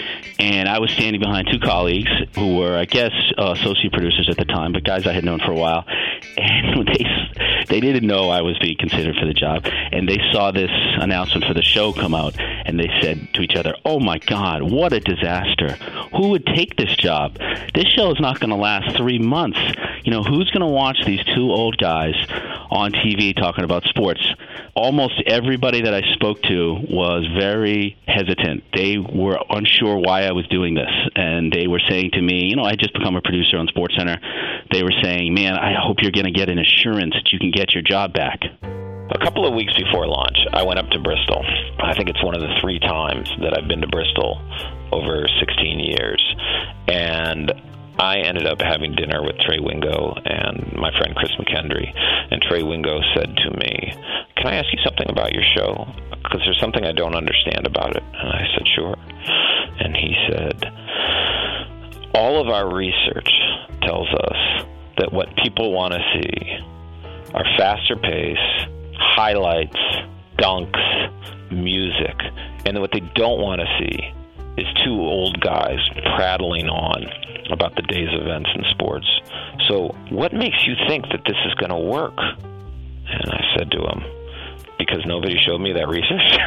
And I was standing behind two colleagues who were, I guess, uh, associate producers at the time, but guys I had known for a while. And they they didn't know I was being considered for the job. And they saw this announcement for the show come out, and they said to each other, "Oh, my God, what a disaster. Who would take this job? This show is not going to last three months. You know, who's going to watch these two old guys on T V talking about sports?" Almost everybody that I spoke to was very hesitant. They were unsure why I was doing this. And they were saying to me, you know, I had just become a producer on SportsCenter. They were saying, man, I hope you're going to get an assurance that you can get your job back. A couple of weeks before launch, I went up to Bristol. I think it's one of the three times that I've been to Bristol over sixteen years. And I ended up having dinner with Trey Wingo and my friend Chris McKendry. And Trey Wingo said to me, "Can I ask you something about your show? Because there's something I don't understand about it." And I said, "Sure." And he said, "All of our research tells us that what people want to see are faster pace, highlights, dunks, music. And what they don't want to see is two old guys prattling on about the day's events in sports. So what makes you think that this is going to work?" And I said to him, "Because nobody showed me that research."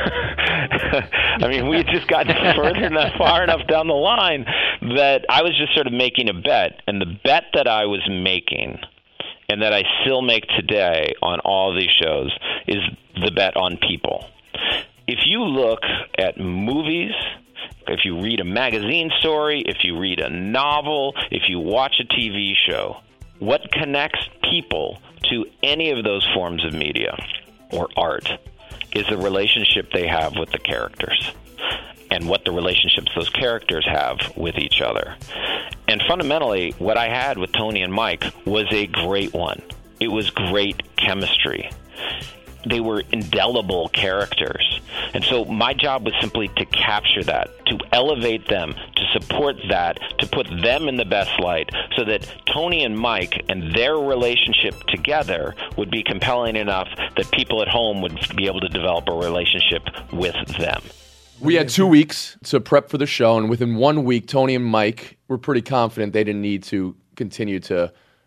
I mean, we had just gotten further enough, far enough down the line that I was just sort of making a bet. And the bet that I was making, and that I still make today on all these shows, is the bet on people. If you look at movies, if you read a magazine story, if you read a novel, if you watch a T V show, what connects people to any of those forms of media or art is the relationship they have with the characters and what the relationships those characters have with each other. And fundamentally, what I had with Tony and Mike was a great one. It was great chemistry. They were indelible characters. And so my job was simply to capture that, to elevate them, to support that, to put them in the best light so that Tony and Mike and their relationship together would be compelling enough that people at home would be able to develop a relationship with them. We had two weeks to prep for the show, and within one week, Tony and Mike were pretty confident they didn't need to continue to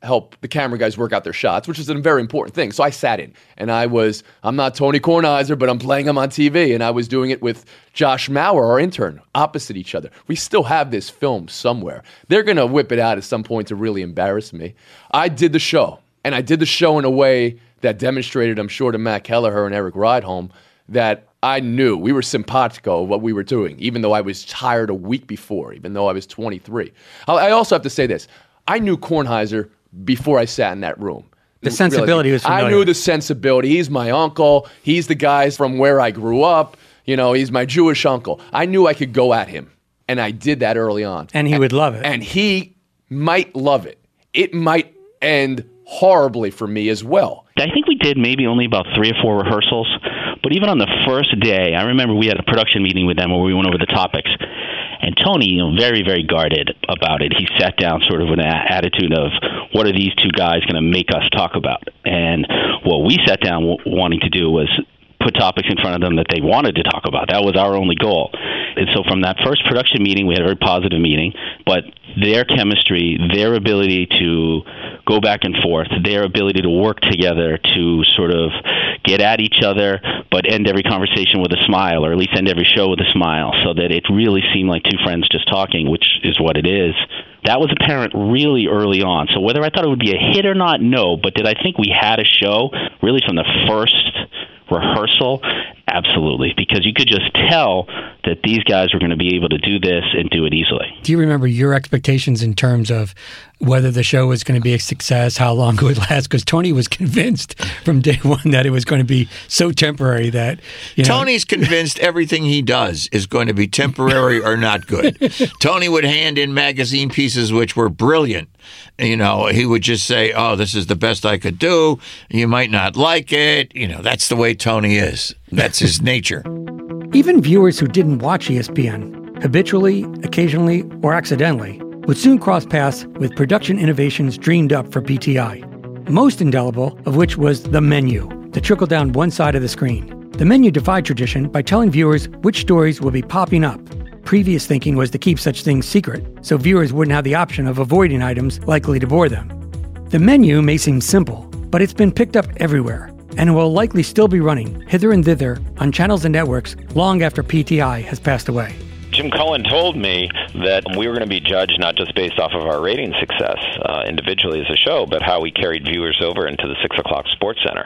help the camera guys work out their shots, which is a very important thing. So I sat in, and I was, I'm not Tony Kornheiser, but I'm playing him on T V, and I was doing it with Josh Maurer, our intern, opposite each other. We still have this film somewhere. They're going to whip it out at some point to really embarrass me. I did the show, and I did the show in a way that demonstrated, I'm sure, to Matt Kelleher and Eric Rydholm, that I knew we were simpatico of what we were doing, even though I was hired a week before, even though I was twenty-three. I also have to say this. I knew Kornheiser before I sat in that room. The sensibility was familiar. I knew the sensibility. He's my uncle. He's the guy from where I grew up. You know, he's my Jewish uncle. I knew I could go at him, and I did that early on. And he and, would love it. And he might love it. It might end horribly for me as well. I think we did maybe only about three or four rehearsals, but even on the first day, I remember we had a production meeting with them where we went over the topics. And Tony, you know, very, very guarded about it. He sat down sort of with an a- attitude of, what are these two guys going to make us talk about? And what we sat down w- wanting to do was put topics in front of them that they wanted to talk about. That was our only goal. And so from that first production meeting, we had a very positive meeting, but their chemistry, their ability to go back and forth, their ability to work together to sort of get at each other, but end every conversation with a smile, or at least end every show with a smile, so that it really seemed like two friends just talking, which is what it is. That was apparent really early on. So whether I thought it would be a hit or not, no. But did I think we had a show really from the first rehearsal? Absolutely, because you could just tell that these guys were going to be able to do this and do it easily. Do you remember your expectations in terms of whether the show was going to be a success, how long it would last? Because Tony was convinced from day one that it was going to be so temporary that, you know. Tony's convinced everything he does is going to be temporary or not good. Tony would hand in magazine pieces which were brilliant. You know, he would just say, oh, this is the best I could do. You might not like it. You know, that's the way Tony is. That's his nature. Even viewers who didn't watch E S P N, habitually, occasionally, or accidentally, would soon cross paths with production innovations dreamed up for P T I. Most indelible of which was the menu, that trickled down one side of the screen. The menu defied tradition by telling viewers which stories would be popping up. Previous thinking was to keep such things secret, so viewers wouldn't have the option of avoiding items likely to bore them. The menu may seem simple, but it's been picked up everywhere, and will likely still be running hither and thither on channels and networks long after P T I has passed away. Jim Cohen told me that we were going to be judged not just based off of our rating success uh, individually as a show, but how we carried viewers over into the six o'clock Sports Center.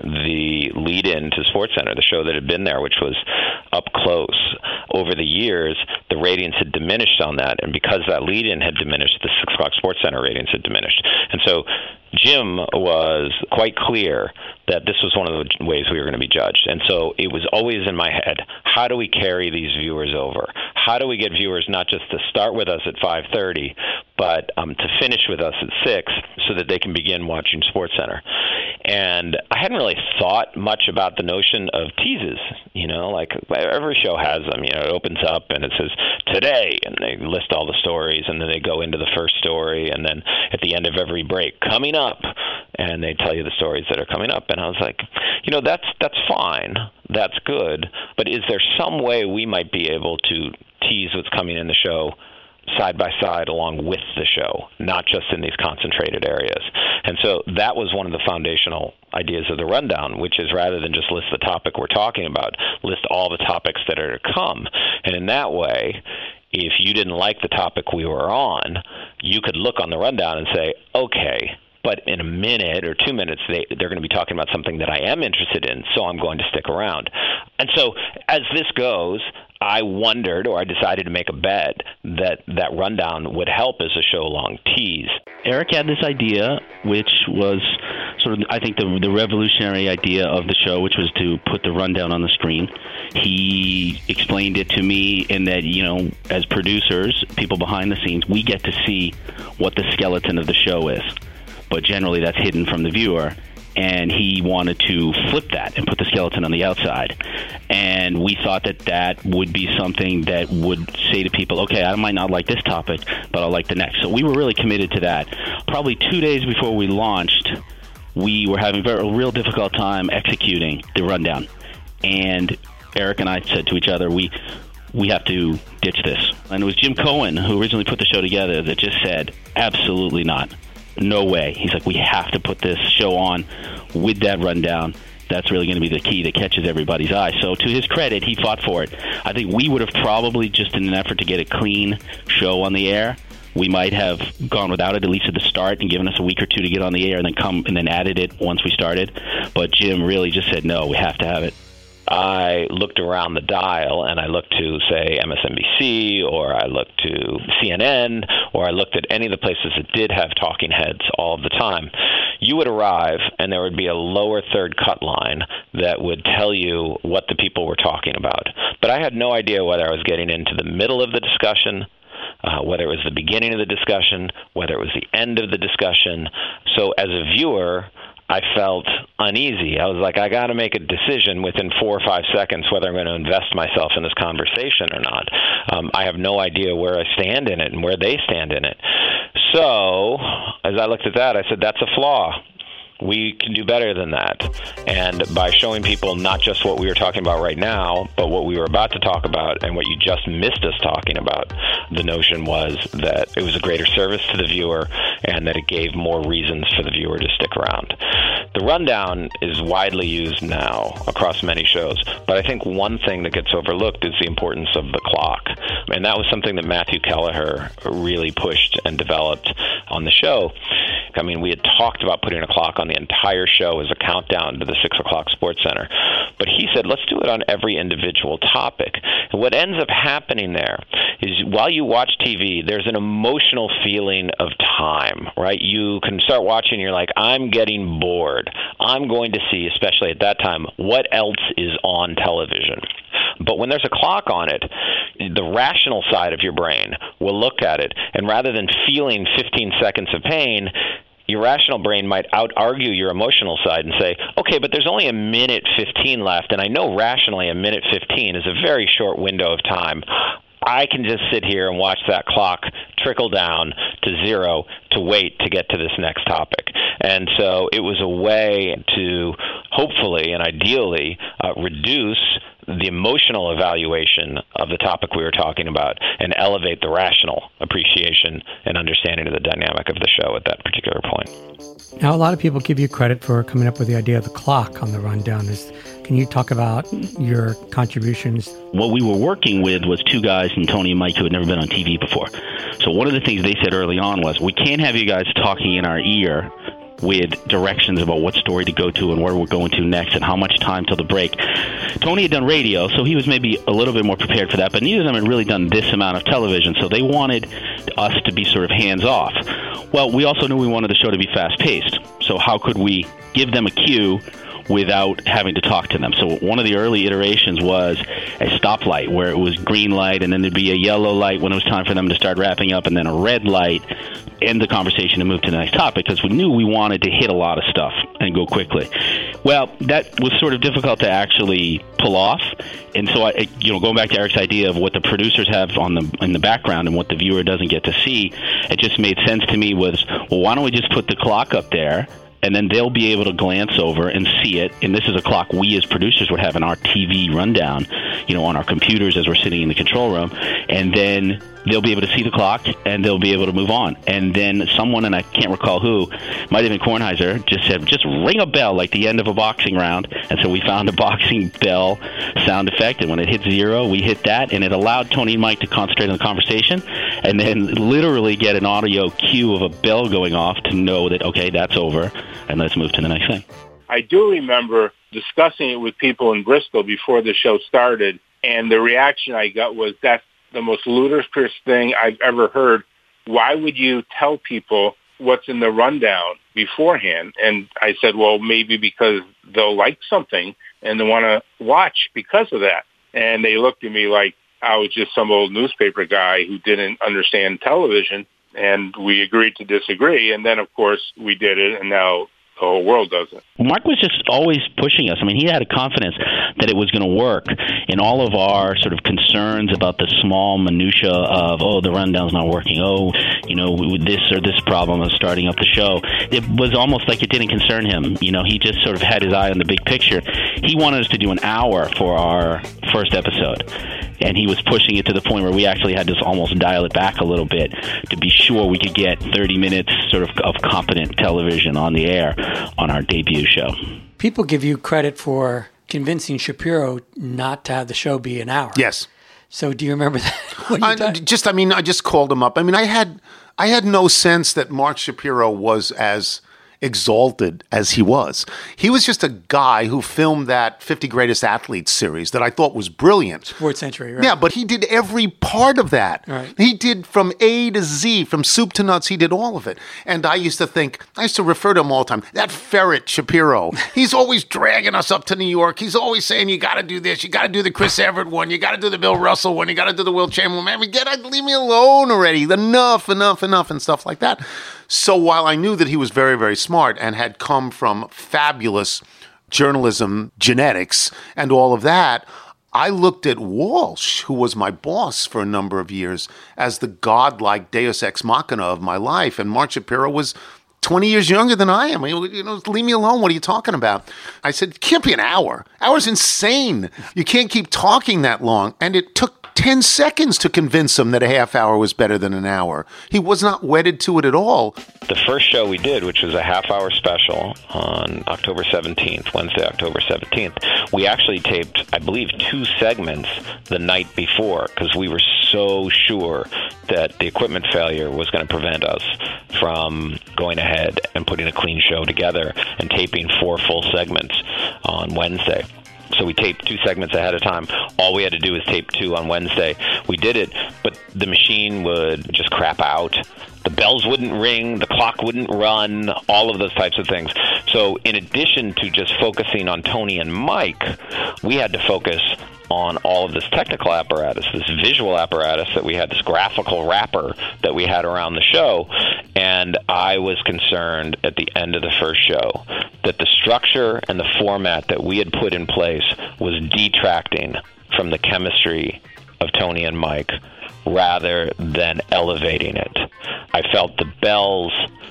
The lead-in to Sports Center, the show that had been there, which was up close. Over the years, the ratings had diminished on that, and because that lead-in had diminished, the six o'clock Sports Center ratings had diminished. And so Jim was quite clear that this was one of the ways we were going to be judged. And so it was always in my head, how do we carry these viewers over? How do we get viewers not just to start with us at five thirty, but um, to finish with us at six so that they can begin watching SportsCenter? And I hadn't really thought much about the notion of teases. You know, like every show has them. You know, it opens up and it says, today, and they list all the stories, and then they go into the first story, and then at the end of every break, coming up, and they tell you the stories that are coming up. And I was like, you know, that's that's fine. That's good. But is there some way we might be able to tease what's coming in the show side by side along with the show, not just in these concentrated areas? And so that was one of the foundational ideas of the rundown, which is rather than just list the topic we're talking about, list all the topics that are to come. And in that way, if you didn't like the topic we were on, you could look on the rundown and say, okay, but in a minute or two minutes, they, they're going to be talking about something that I am interested in, so I'm going to stick around. And so as this goes, I wondered, or I decided to make a bet, that that rundown would help as a show-long tease. Eric had this idea, which was sort of, I think, the, the revolutionary idea of the show, which was to put the rundown on the screen. He explained it to me in that, you know, as producers, people behind the scenes, we get to see what the skeleton of the show is. But generally that's hidden from the viewer, and he wanted to flip that and put the skeleton on the outside. And we thought that that would be something that would say to people, okay, I might not like this topic, but I'll like the next. So we were really committed to that. Probably two days before we launched, we were having a real difficult time executing the rundown. And Eric and I said to each other, we we have to ditch this. And it was Jim Cohen, who originally put the show together, that just said, absolutely not. no way. He's like, we have to put this show on with that rundown. That's really going to be the key that catches everybody's eye. So to his credit, he fought for it. I think we would have probably, just in an effort to get a clean show on the air, we might have gone without it, at least at the start, and given us a week or two to get on the air and then come and then added it once we started. But Jim really just said, no, we have to have it. I looked around the dial and I looked to, say, M S N B C, or I looked to C N N, or I looked at any of the places that did have talking heads all of the time. You would arrive and there would be a lower third cut line that would tell you what the people were talking about. But I had no idea whether I was getting into the middle of the discussion, Uh, whether it was the beginning of the discussion, whether it was the end of the discussion. So as a viewer, I felt uneasy. I was like, I got to make a decision within four or five seconds whether I'm going to invest myself in this conversation or not. Um, I have no idea where I stand in it and where they stand in it. So as I looked at that, I said, that's a flaw. We can do better than that. And by showing people not just what we were talking about right now, but what we were about to talk about and what you just missed us talking about, the notion was that it was a greater service to the viewer and that it gave more reasons for the viewer to stick around. The rundown is widely used now across many shows, but I think one thing that gets overlooked is the importance of the clock. And that was something that Matthew Kelleher really pushed and developed on the show. I mean, we had talked about putting a clock on the entire show as a countdown to the six o'clock Sports Center. But he said, let's do it on every individual topic. And what ends up happening there is while you watch T V, there's an emotional feeling of time, right? You can start watching, you're like, I'm getting bored. I'm going to see, especially at that time, what else is on television. But when there's a clock on it, the rational side of your brain will look at it, and rather than feeling fifteen seconds of pain, your rational brain might out-argue your emotional side and say, okay, but there's only a minute fifteen left, and I know rationally a minute fifteen is a very short window of time. I can just sit here and watch that clock trickle down to zero to wait to get to this next topic. And so it was a way to hopefully and ideally uh, reduce the emotional evaluation of the topic we were talking about and elevate the rational appreciation and understanding of the dynamic of the show at that particular point. Now, a lot of people give you credit for coming up with the idea of the clock on the rundown. Is, can you talk about your contributions? What we were working with was two guys, and Tony and Mike, who had never been on T V before. So one of the things they said early on was, we can't have you guys talking in our ear with directions about what story to go to and where we're going to next and how much time till the break. Tony had done radio, so he was maybe a little bit more prepared for that, but neither of them had really done this amount of television, so they wanted us to be sort of hands-off. Well, we also knew we wanted the show to be fast-paced, so how could we give them a cue without having to talk to them? So one of the early iterations was a stoplight where it was green light, and then there'd be a yellow light when it was time for them to start wrapping up, and then a red light, end the conversation and move to the next topic, because we knew we wanted to hit a lot of stuff and go quickly. Well, that was sort of difficult to actually pull off, and so I, you know, going back to Eric's idea of what the producers have on the in the background and what the viewer doesn't get to see, it just made sense to me was, well, why don't we just put the clock up there, and then they'll be able to glance over and see it. And this is a clock we as producers would have in our T V rundown, you know, on our computers as we're sitting in the control room. And then they'll be able to see the clock, and they'll be able to move on. And then someone, and I can't recall who, might have been Kornheiser, just said, just ring a bell like the end of a boxing round. And so we found a boxing bell sound effect, and when it hit zero, we hit that, and it allowed Tony and Mike to concentrate on the conversation and then literally get an audio cue of a bell going off to know that, okay, that's over, and let's move to the next thing. I do remember discussing it with people in Bristol before the show started, and the reaction I got was, that's the most ludicrous thing I've ever heard. Why would you tell people what's in the rundown beforehand? And I said, well, maybe because they'll like something and they want to watch because of that. And they looked at me like I was just some old newspaper guy who didn't understand television. And we agreed to disagree. And then, of course, we did it, and now the whole world does it. Mark was just always pushing us. I mean, he had a confidence that it was going to work in all of our sort of concerns about the small minutia of, oh, the rundown's not working. Oh, you know, this or this problem of starting up the show. It was almost like it didn't concern him. You know, he just sort of had his eye on the big picture. He wanted us to do an hour for our first episode. and he was pushing it to the point where we actually had to almost dial it back a little bit to be sure we could get thirty minutes sort of of competent television on the air on our debut show. People give you credit for convincing Shapiro not to have the show be an hour. Yes. So do you remember that? What you I, done? just, I mean, I just called him up. I mean, I had, I had no sense that Mark Shapiro was as exalted as he was. He was just a guy who filmed that fifty Greatest Athletes series that I thought was brilliant. Sports Century, right? Yeah, but he did every part of that. Right. He did from A to Z, from soup to nuts, he did all of it. And I used to think, I used to refer to him all the time, that ferret Shapiro. He's always dragging us up to New York. He's always saying, you got to do this, you got to do the Chris Everett one, you got to do the Bill Russell one, you got to do the Will Chamberlain. Man, we get, leave me alone already. Enough, enough, enough, and stuff like that. So while I knew that he was very, very smart and had come from fabulous journalism genetics and all of that, I looked at Walsh, who was my boss for a number of years, as the godlike deus ex machina of my life. And Mark Shapiro was twenty years younger than I am. You know, leave me alone. What are you talking about? I said, it can't be an hour. Hour's insane. You can't keep talking that long. And it took ten seconds to convince him that a half hour was better than an hour. He was not wedded to it at all. The first show we did, which was a half-hour special on October seventeenth, Wednesday, October seventeenth, we actually taped, I believe, two segments the night before because we were so sure that the equipment failure was going to prevent us from going ahead and putting a clean show together and taping four full segments on Wednesday. So we taped two segments ahead of time. All we had to do was tape two on Wednesday. We did it, but the machine would just crap out. The bells wouldn't ring, the clock wouldn't run, all of those types of things. So in addition to just focusing on Tony and Mike, we had to focus on all of this technical apparatus, this visual apparatus that we had, this graphical wrapper that we had around the show. And I was concerned at the end of the first show that the structure and the format that we had put in place was detracting from the chemistry of Tony and Mike rather than elevating it. I felt the bells,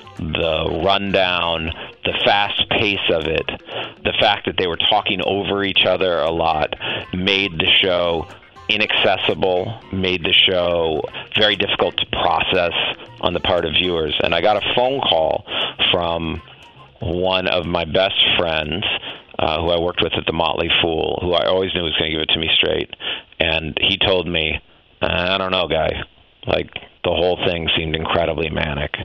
the rundown, the fast pace of it, the fact that they were talking over each other a lot made the show inaccessible, made the show very difficult to process on the part of viewers. And I got a phone call from one of my best friends uh, who I worked with at the Motley Fool, who I always knew was going to give it to me straight. And he told me, I don't know, guy, like the whole thing seemed incredibly manic.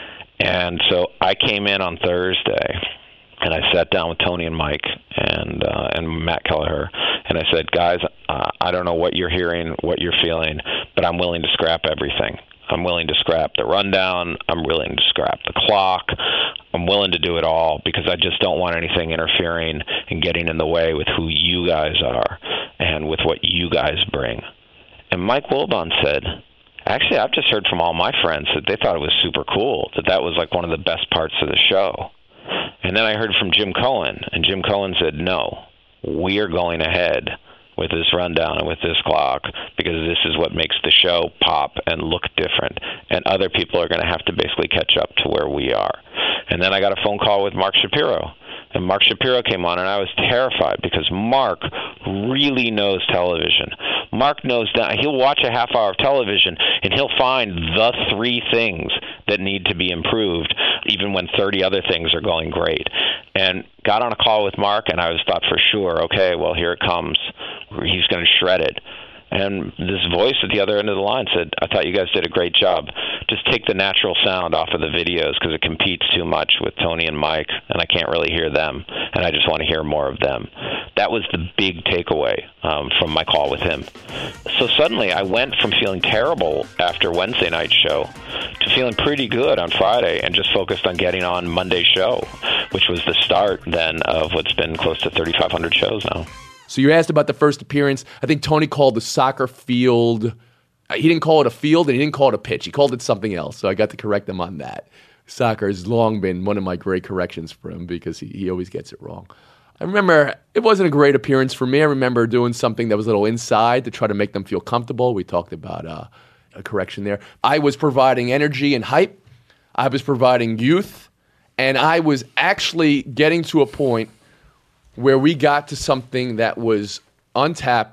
And so I came in on Thursday, and I sat down with Tony and Mike and uh, and Matt Kelleher, and I said, guys, uh, I don't know what you're hearing, what you're feeling, but I'm willing to scrap everything. I'm willing to scrap the rundown. I'm willing to scrap the clock. I'm willing to do it all because I just don't want anything interfering and getting in the way with who you guys are and with what you guys bring. And Mike Wilbon said, actually, I've just heard from all my friends that they thought it was super cool, that that was like one of the best parts of the show. And then I heard from Jim Cohen, and Jim Cohen said, no, we are going ahead with this rundown and with this clock because this is what makes the show pop and look different. And other people are going to have to basically catch up to where we are. And then I got a phone call with Mark Shapiro. And Mark Shapiro came on, and I was terrified because Mark really knows television. Mark knows that he'll watch a half hour of television, and he'll find the three things that need to be improved, even when thirty other things are going great. And got on a call with Mark, and I was thought for sure, okay, well, here it comes. He's going to shred it. And this voice at the other end of the line said, I thought you guys did a great job. Just take the natural sound off of the videos because it competes too much with Tony and Mike, and I can't really hear them, and I just want to hear more of them. That was the big takeaway um, from my call with him. So suddenly I went from feeling terrible after Wednesday night's show to feeling pretty good on Friday and just focused on getting on Monday's show, which was the start then of what's been close to thirty-five hundred shows now. So you asked about the first appearance. I think Tony called the soccer field. He didn't call it a field, and he didn't call it a pitch. He called it something else, so I got to correct him on that. Soccer has long been one of my great corrections for him because he, he always gets it wrong. I remember it wasn't a great appearance for me. I remember doing something that was a little inside to try to make them feel comfortable. We talked about uh, a correction there. I was providing energy and hype. I was providing youth, and I was actually getting to a point where we got to something that was untapped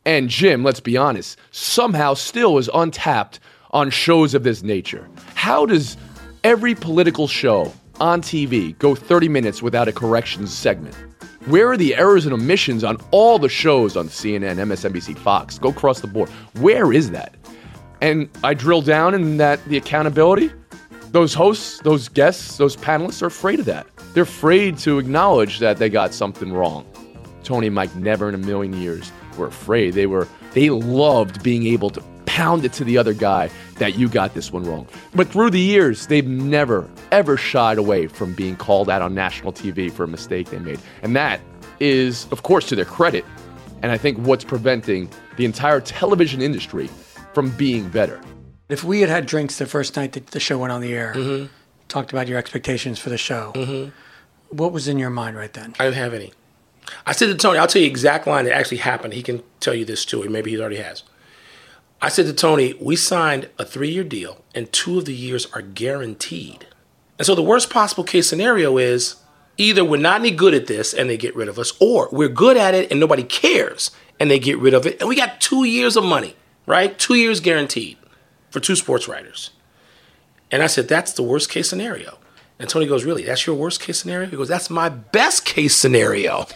And Jim, let's be honest, somehow still is untapped on shows of this nature. How does every political show on T V go thirty minutes without a corrections segment? Where are the errors and omissions on all the shows on C N N, M S N B C, Fox? Go across the board. Where is that? And I drill down in that the accountability. Those hosts, those guests, those panelists are afraid of that. They're afraid to acknowledge that they got something wrong. Tony and Mike never in a million years were afraid. They were, they loved being able to pound it to the other guy that you got this one wrong. But through the years, they've never, ever shied away from being called out on national T V for a mistake they made. And that is, of course, to their credit. And I think what's preventing the entire television industry from being better. If we had had drinks the first night that the show went on the air, Mm-hmm. talked about your expectations for the show, Mm-hmm. what was in your mind right then? I didn't have any. I said to Tony, I'll tell you the exact line that actually happened. He can tell you this too, or maybe he already has. I said to Tony, we signed a three-year deal, and two of the years are guaranteed. And so the worst possible case scenario is either we're not any good at this and they get rid of us, or we're good at it and nobody cares and they get rid of it. And we got two years of money, right? Two years guaranteed for two sports writers. And I said, that's the worst case scenario. And Tony goes, really, that's your worst case scenario? He goes, that's my best case scenario.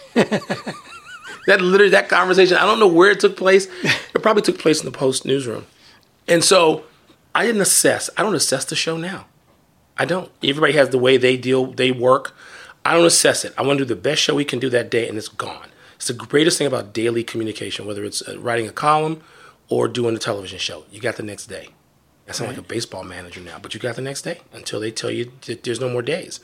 That literally, that conversation, I don't know where it took place. It probably took place in the Post newsroom. And so I didn't assess. I don't assess the show now. I don't. Everybody has the way they deal, they work. I don't assess it. I want to do the best show we can do that day, and it's gone. It's the greatest thing about daily communication, whether it's uh, writing a column or doing a television show. You got the next day. I sound like a baseball manager now, but you got the next day until they tell you that there's no more days.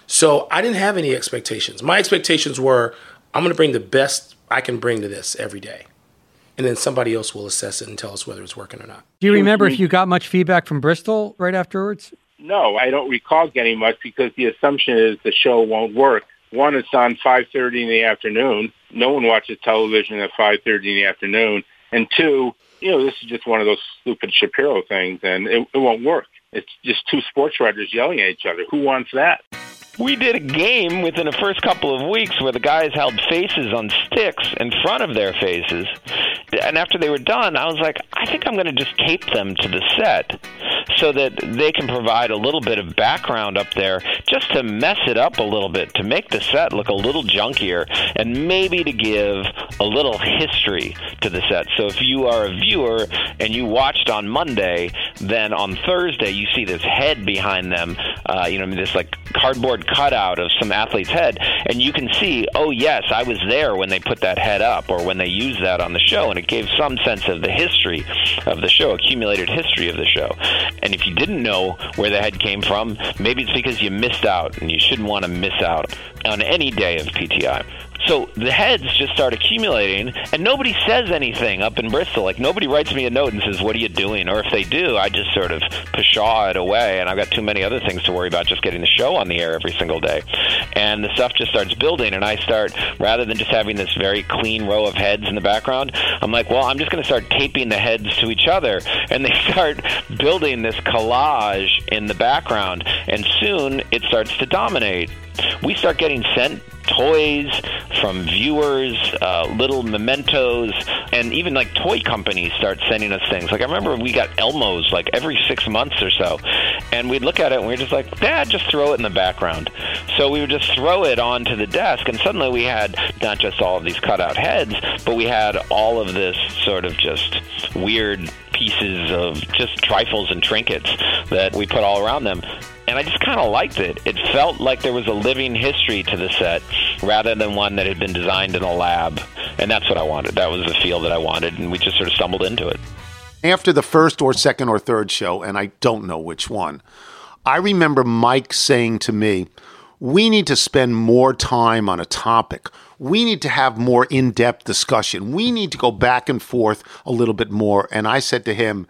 So I didn't have any expectations. My expectations were, I'm going to bring the best I can bring to this every day. And then somebody else will assess it and tell us whether it's working or not. Do you remember if you got much feedback from Bristol right afterwards? No, I don't recall getting much because the assumption is the show won't work. One, it's on five thirty in the afternoon. No one watches television at five thirty in the afternoon. And two, you know, this is just one of those stupid Shapiro things, and it, it won't work. It's just two sports writers yelling at each other. Who wants that? We did a game within the first couple of weeks where the guys held faces on sticks in front of their faces. And after they were done, I was like, I think I'm going to just tape them to the set so that they can provide a little bit of background up there just to mess it up a little bit, to make the set look a little junkier and maybe to give a little history to the set. So if you are a viewer and you watched on Monday, then on Thursday you see this head behind them, uh, you know, this like cardboard cutout of some athlete's head, and you can see, oh yes, I was there when they put that head up or when they used that on the show, and it gave some sense of the history of the show, accumulated history of the show. And if you didn't know where the head came from, maybe it's because you missed out, and you shouldn't want to miss out on any day of P T I. So the heads just start accumulating, and nobody says anything up in Bristol. Like, nobody writes me a note and says, what are you doing? Or if they do, I just sort of pshaw it away, and I've got too many other things to worry about just getting the show on the air every single day. And the stuff just starts building, and I start, rather than just having this very clean row of heads in the background, I'm like, well, I'm just going to start taping the heads to each other. And they start building this collage in the background, and soon it starts to dominate. We start getting sent toys from viewers, uh, little mementos, and even like toy companies start sending us things. Like I remember we got Elmos like every six months or so, and we'd look at it and we were just like, yeah, just throw it in the background. So we would just throw it onto the desk, and suddenly we had not just all of these cutout heads, but we had all of this sort of just weird pieces of just trifles and trinkets that we put all around them. And I just kind of liked it. It felt like there was a living history to the set rather than one that had been designed in a lab. And that's what I wanted. That was the feel that I wanted, and we just sort of stumbled into it. After the first or second or third show, and I don't know which one, I remember Mike saying to me, we need to spend more time on a topic. We need to have more in-depth discussion. We need to go back and forth a little bit more. And I said to him,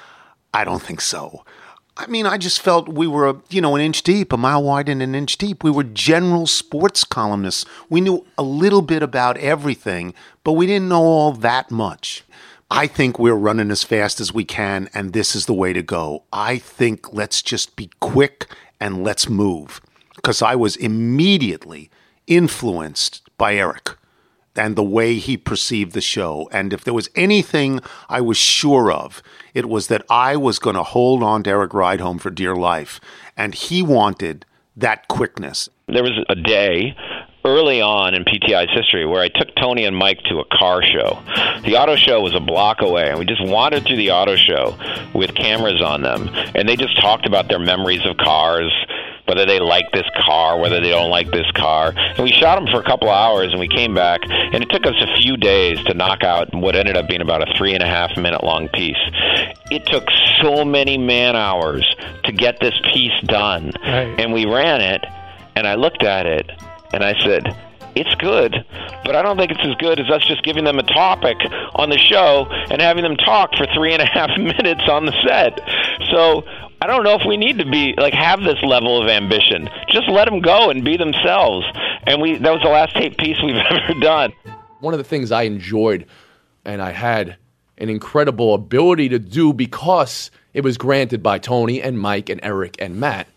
I don't think so. I mean, I just felt we were, you know, an inch deep, a mile wide and an inch deep. We were general sports columnists. We knew a little bit about everything, but we didn't know all that much. I think we're running as fast as we can, and this is the way to go. I think let's just be quick and let's move. Because I was immediately influenced by Eric. and the way he perceived the show. And if there was anything I was sure of, it was that I was going to hold on to Eric Rydholm for dear life. And he wanted that quickness. There was a day early on in P T I's history where I took Tony and Mike to a car show. The auto show was a block away, and we just wandered through the auto show with cameras on them. And they just talked about their memories of cars, whether they like this car, whether they don't like this car. And we shot them for a couple of hours, and we came back, and it took us a few days to knock out what ended up being about a three and a half minute long piece. It took so many man hours to get this piece done. Right. And we ran it, and I looked at it, and I said, it's good, but I don't think it's as good as us just giving them a topic on the show and having them talk for three and a half minutes on the set. So I don't know if we need to be like have this level of ambition. Just let them go and be themselves. And we that was the last tape piece we've ever done. One of the things I enjoyed and I had an incredible ability to do because it was granted by Tony and Mike and Eric and Matt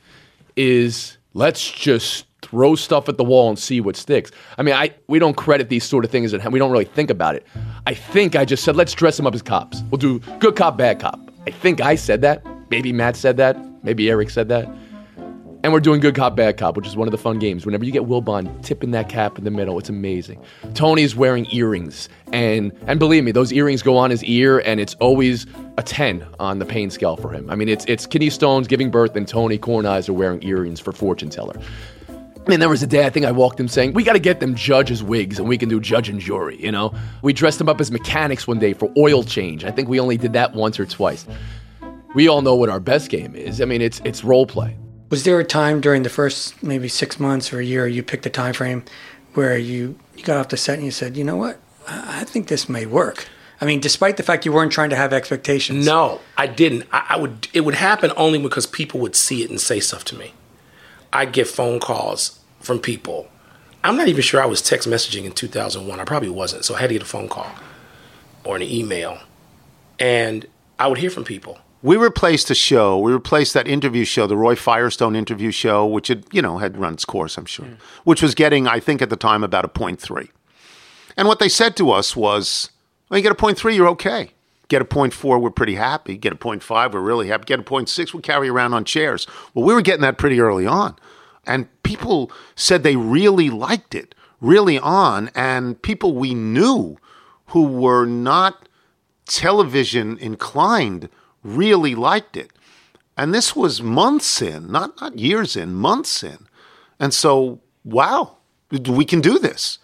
is let's just throw stuff at the wall and see what sticks. I mean, I we don't credit these sort of things and we don't really think about it. I think I just said, let's dress them up as cops. We'll do good cop, bad cop. I think I said that. Maybe Matt said that. Maybe Eric said that. And we're doing good cop, bad cop, which is one of the fun games. Whenever you get Wilbon tipping that cap in the middle, it's amazing. Tony's wearing earrings. And and believe me, those earrings go on his ear, and it's always a ten on the pain scale for him. I mean, it's it's Kidney Stones giving birth, and Tony Kornheiser wearing earrings for Fortune Teller. I mean, there was a day I think I walked him saying, we got to get them judges' wigs and we can do judge and jury, you know? We dressed them up as mechanics one day for oil change. I think we only did that once or twice. We all know what our best game is. I mean, it's it's role play. Was there a time during the first maybe six months or a year you picked a time frame where you, you got off the set and you said, you know what, I, I think this may work? I mean, despite the fact you weren't trying to have expectations. No, I didn't. I, I would. It would happen only because people would see it and say stuff to me. I'd get phone calls from people. I'm not even sure I was text messaging in two thousand one. I probably wasn't. So I had to get a phone call or an email. And I would hear from people. We replaced a show. We replaced that interview show, the Roy Firestone interview show, which had, you know, had run its course, I'm sure, mm. which was getting, I think at the time, about a point three. And what they said to us was, well, you get a point three, you're okay. Get a point four, we're pretty happy. Get a point five, we're really happy. Get a point six, we'll carry around on chairs. Well, we were getting that pretty early on. And people said they really liked it really on. And people we knew who were not television inclined really liked it. And this was months in, not, not years in, months in. And so, wow, we can do this.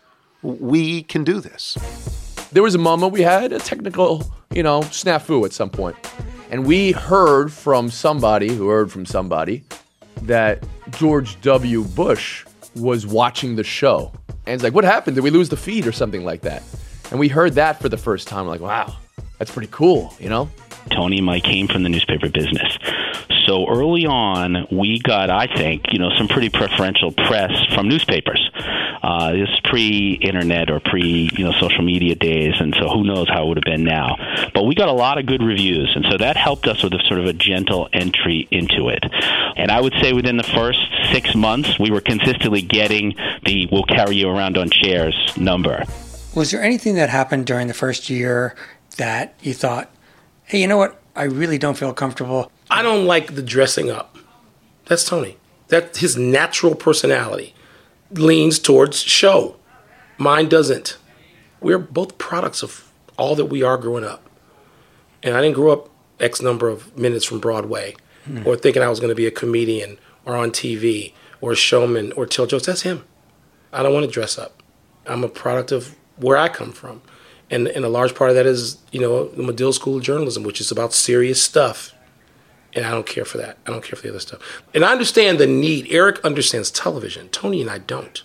We can do this. There was a moment we had a technical, you know, snafu at some point. And we heard from somebody who heard from somebody that George W. Bush was watching the show. And it's like, what happened? Did we lose the feed or something like that? And we heard that for the first time. We're like, wow, that's pretty cool, you know? Tony and Mike came from the newspaper business. So early on, we got, I think, you know, some pretty preferential press from newspapers. Uh, this is pre-internet or pre, you know, social media days, and so who knows how it would have been now. But we got a lot of good reviews, and so that helped us with a sort of a gentle entry into it. And I would say within the first six months, we were consistently getting the "we'll carry you around on chairs" number. Was there anything that happened during the first year that you thought, hey, you know what? I really don't feel comfortable. I don't like the dressing up. That's Tony. That his natural personality leans towards show. Mine doesn't. We're both products of all that we are growing up. And I didn't grow up X number of minutes from Broadway hmm. or thinking I was going to be a comedian or on T V or a showman or tell jokes. That's him. I don't want to dress up. I'm a product of where I come from. And, and a large part of that is, you know, the Medill School of Journalism, which is about serious stuff. And I don't care for that. I don't care for the other stuff. And I understand the need. Eric understands television. Tony and I don't.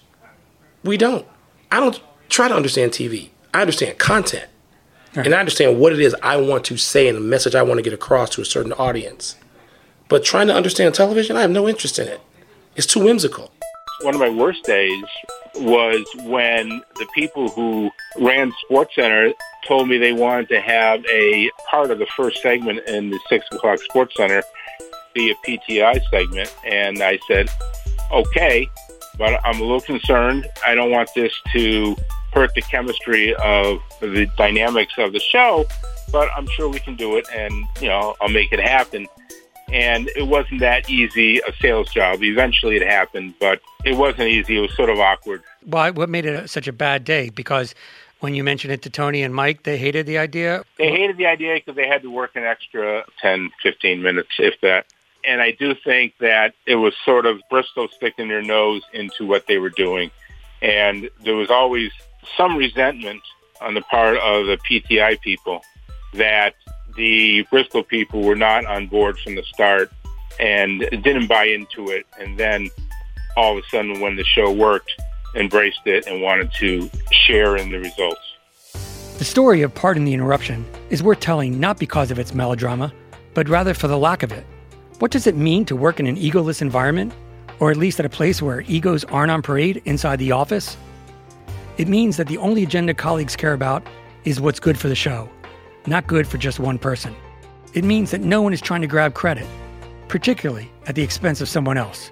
We don't. I don't try to understand T V. I understand content. Right. And I understand what it is I want to say and the message I want to get across to a certain audience. But trying to understand television, I have no interest in it. It's too whimsical. One of my worst days was when the people who ran SportsCenter told me they wanted to have a part of the first segment in the six o'clock SportsCenter be a P T I segment. And I said, okay, but I'm a little concerned. I don't want this to hurt the chemistry of the dynamics of the show, but I'm sure we can do it, and, you know, I'll make it happen. And it wasn't that easy a sales job. Eventually it happened, but it wasn't easy. It was sort of awkward. Why? What made it a, such a bad day? Because when you mentioned it to Tony and Mike, they hated the idea? They hated the idea because they had to work an extra ten, fifteen minutes, if that. And I do think that it was sort of Bristol sticking their nose into what they were doing. And there was always some resentment on the part of the P T I people that the Bristol people were not on board from the start and didn't buy into it. And then all of a sudden, when the show worked, embraced it and wanted to share in the results. The story of Pardon the Interruption is worth telling not because of its melodrama, but rather for the lack of it. What does it mean to work in an egoless environment, or at least at a place where egos aren't on parade inside the office? It means that the only agenda colleagues care about is what's good for the show, not good for just one person. It means that no one is trying to grab credit, particularly at the expense of someone else.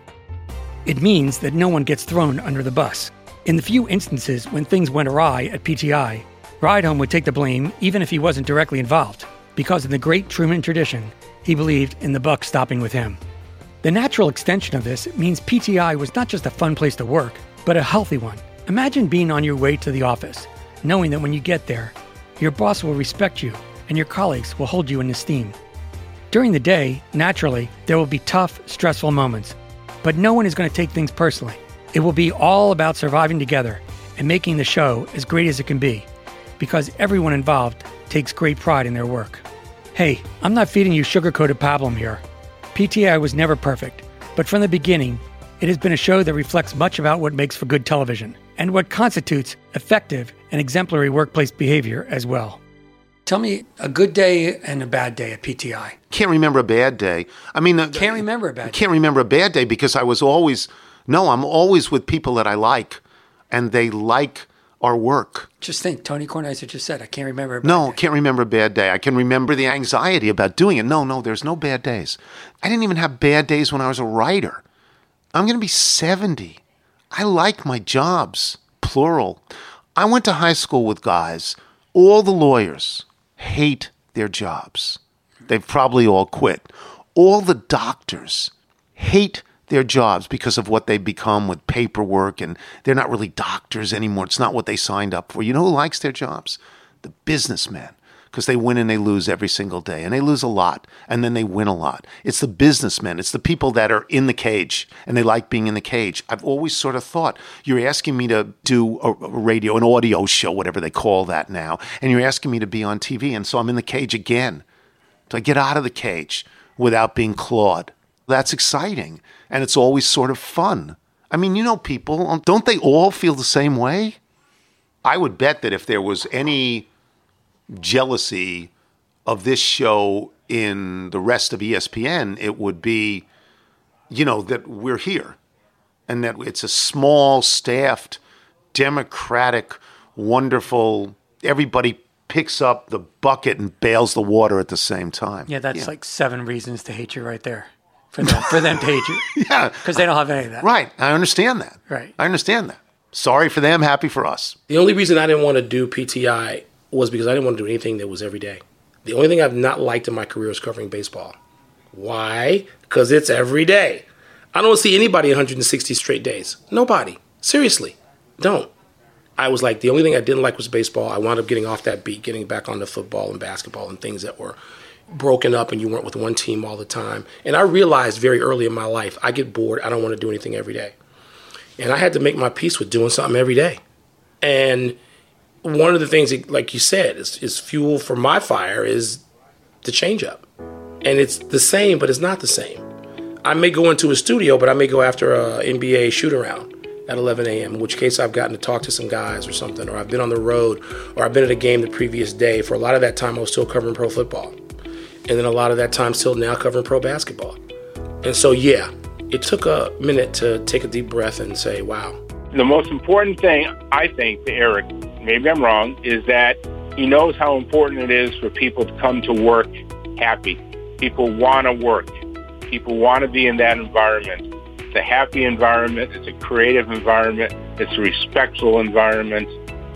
It means that no one gets thrown under the bus. In the few instances when things went awry at P T I, Rydholm would take the blame even if he wasn't directly involved, because in the great Truman tradition, he believed in the buck stopping with him. The natural extension of this means P T I was not just a fun place to work, but a healthy one. Imagine being on your way to the office, knowing that when you get there, your boss will respect you and your colleagues will hold you in esteem. During the day, naturally, there will be tough, stressful moments, but no one is going to take things personally. It will be all about surviving together and making the show as great as it can be, because everyone involved takes great pride in their work. Hey, I'm not feeding you sugar-coated pablum here. P T I was never perfect, but from the beginning, it has been a show that reflects much about what makes for good television and what constitutes effective and exemplary workplace behavior as well. Tell me a good day and a bad day at P T I. Can't remember a bad day. I mean, uh, Can't remember a bad day. Can't remember a bad day because I was always, no, I'm always with people that I like, and they like our work. Just think, Tony Kornheiser just said, I can't remember a bad No, day. can't remember a bad day. I can remember the anxiety about doing it. No, no, there's no bad days. I didn't even have bad days when I was a writer. I'm going to be seventy. I like my jobs, plural. I went to high school with guys. All the lawyers hate their jobs. They've probably all quit. All the doctors hate their jobs because of what they've become with paperwork, and they're not really doctors anymore. It's not what they signed up for. You know who likes their jobs? The businessmen, because they win and they lose every single day, and they lose a lot, and then they win a lot. It's the businessmen. It's the people that are in the cage, and they like being in the cage. I've always sort of thought, you're asking me to do a, a radio, an audio show, whatever they call that now, and you're asking me to be on T V, and so I'm in the cage again. So I get out of the cage without being clawed. That's exciting, and it's always sort of fun. I mean, you know people, don't they all feel the same way? I would bet that if there was any jealousy of this show in the rest of E S P N, it would be, you know, that we're here and that it's a small, staffed, democratic, wonderful, everybody picks up the bucket and bails the water at the same time. Yeah, that's yeah. like seven reasons to hate you right there. For them, for them to hate you. Yeah. Because they don't have any of that. Right. I understand that. Right. I understand that. Sorry for them, happy for us. The only reason I didn't want to do P T I was because I didn't want to do anything that was every day. The only thing I've not liked in my career is covering baseball. Why? Because it's every day. I don't see anybody one hundred sixty straight days. Nobody. Seriously. Don't. I was like, the only thing I didn't like was baseball. I wound up getting off that beat, getting back onto football and basketball and things that were broken up and you weren't with one team all the time. And I realized very early in my life, I get bored. I don't want to do anything every day. And I had to make my peace with doing something every day. And one of the things, that, like you said, is, is fuel for my fire is the change up. And it's the same, but it's not the same. I may go into a studio, but I may go after a N B A shoot around at eleven a.m., in which case I've gotten to talk to some guys or something, or I've been on the road, or I've been at a game the previous day. For a lot of that time, I was still covering pro football. And then a lot of that time still now covering pro basketball. And so, yeah, it took a minute to take a deep breath and say, wow. The most important thing, I think, to Eric, maybe I'm wrong, is that he knows how important it is for people to come to work happy. People want to work. People want to be in that environment. It's a happy environment. It's a creative environment. It's a respectful environment.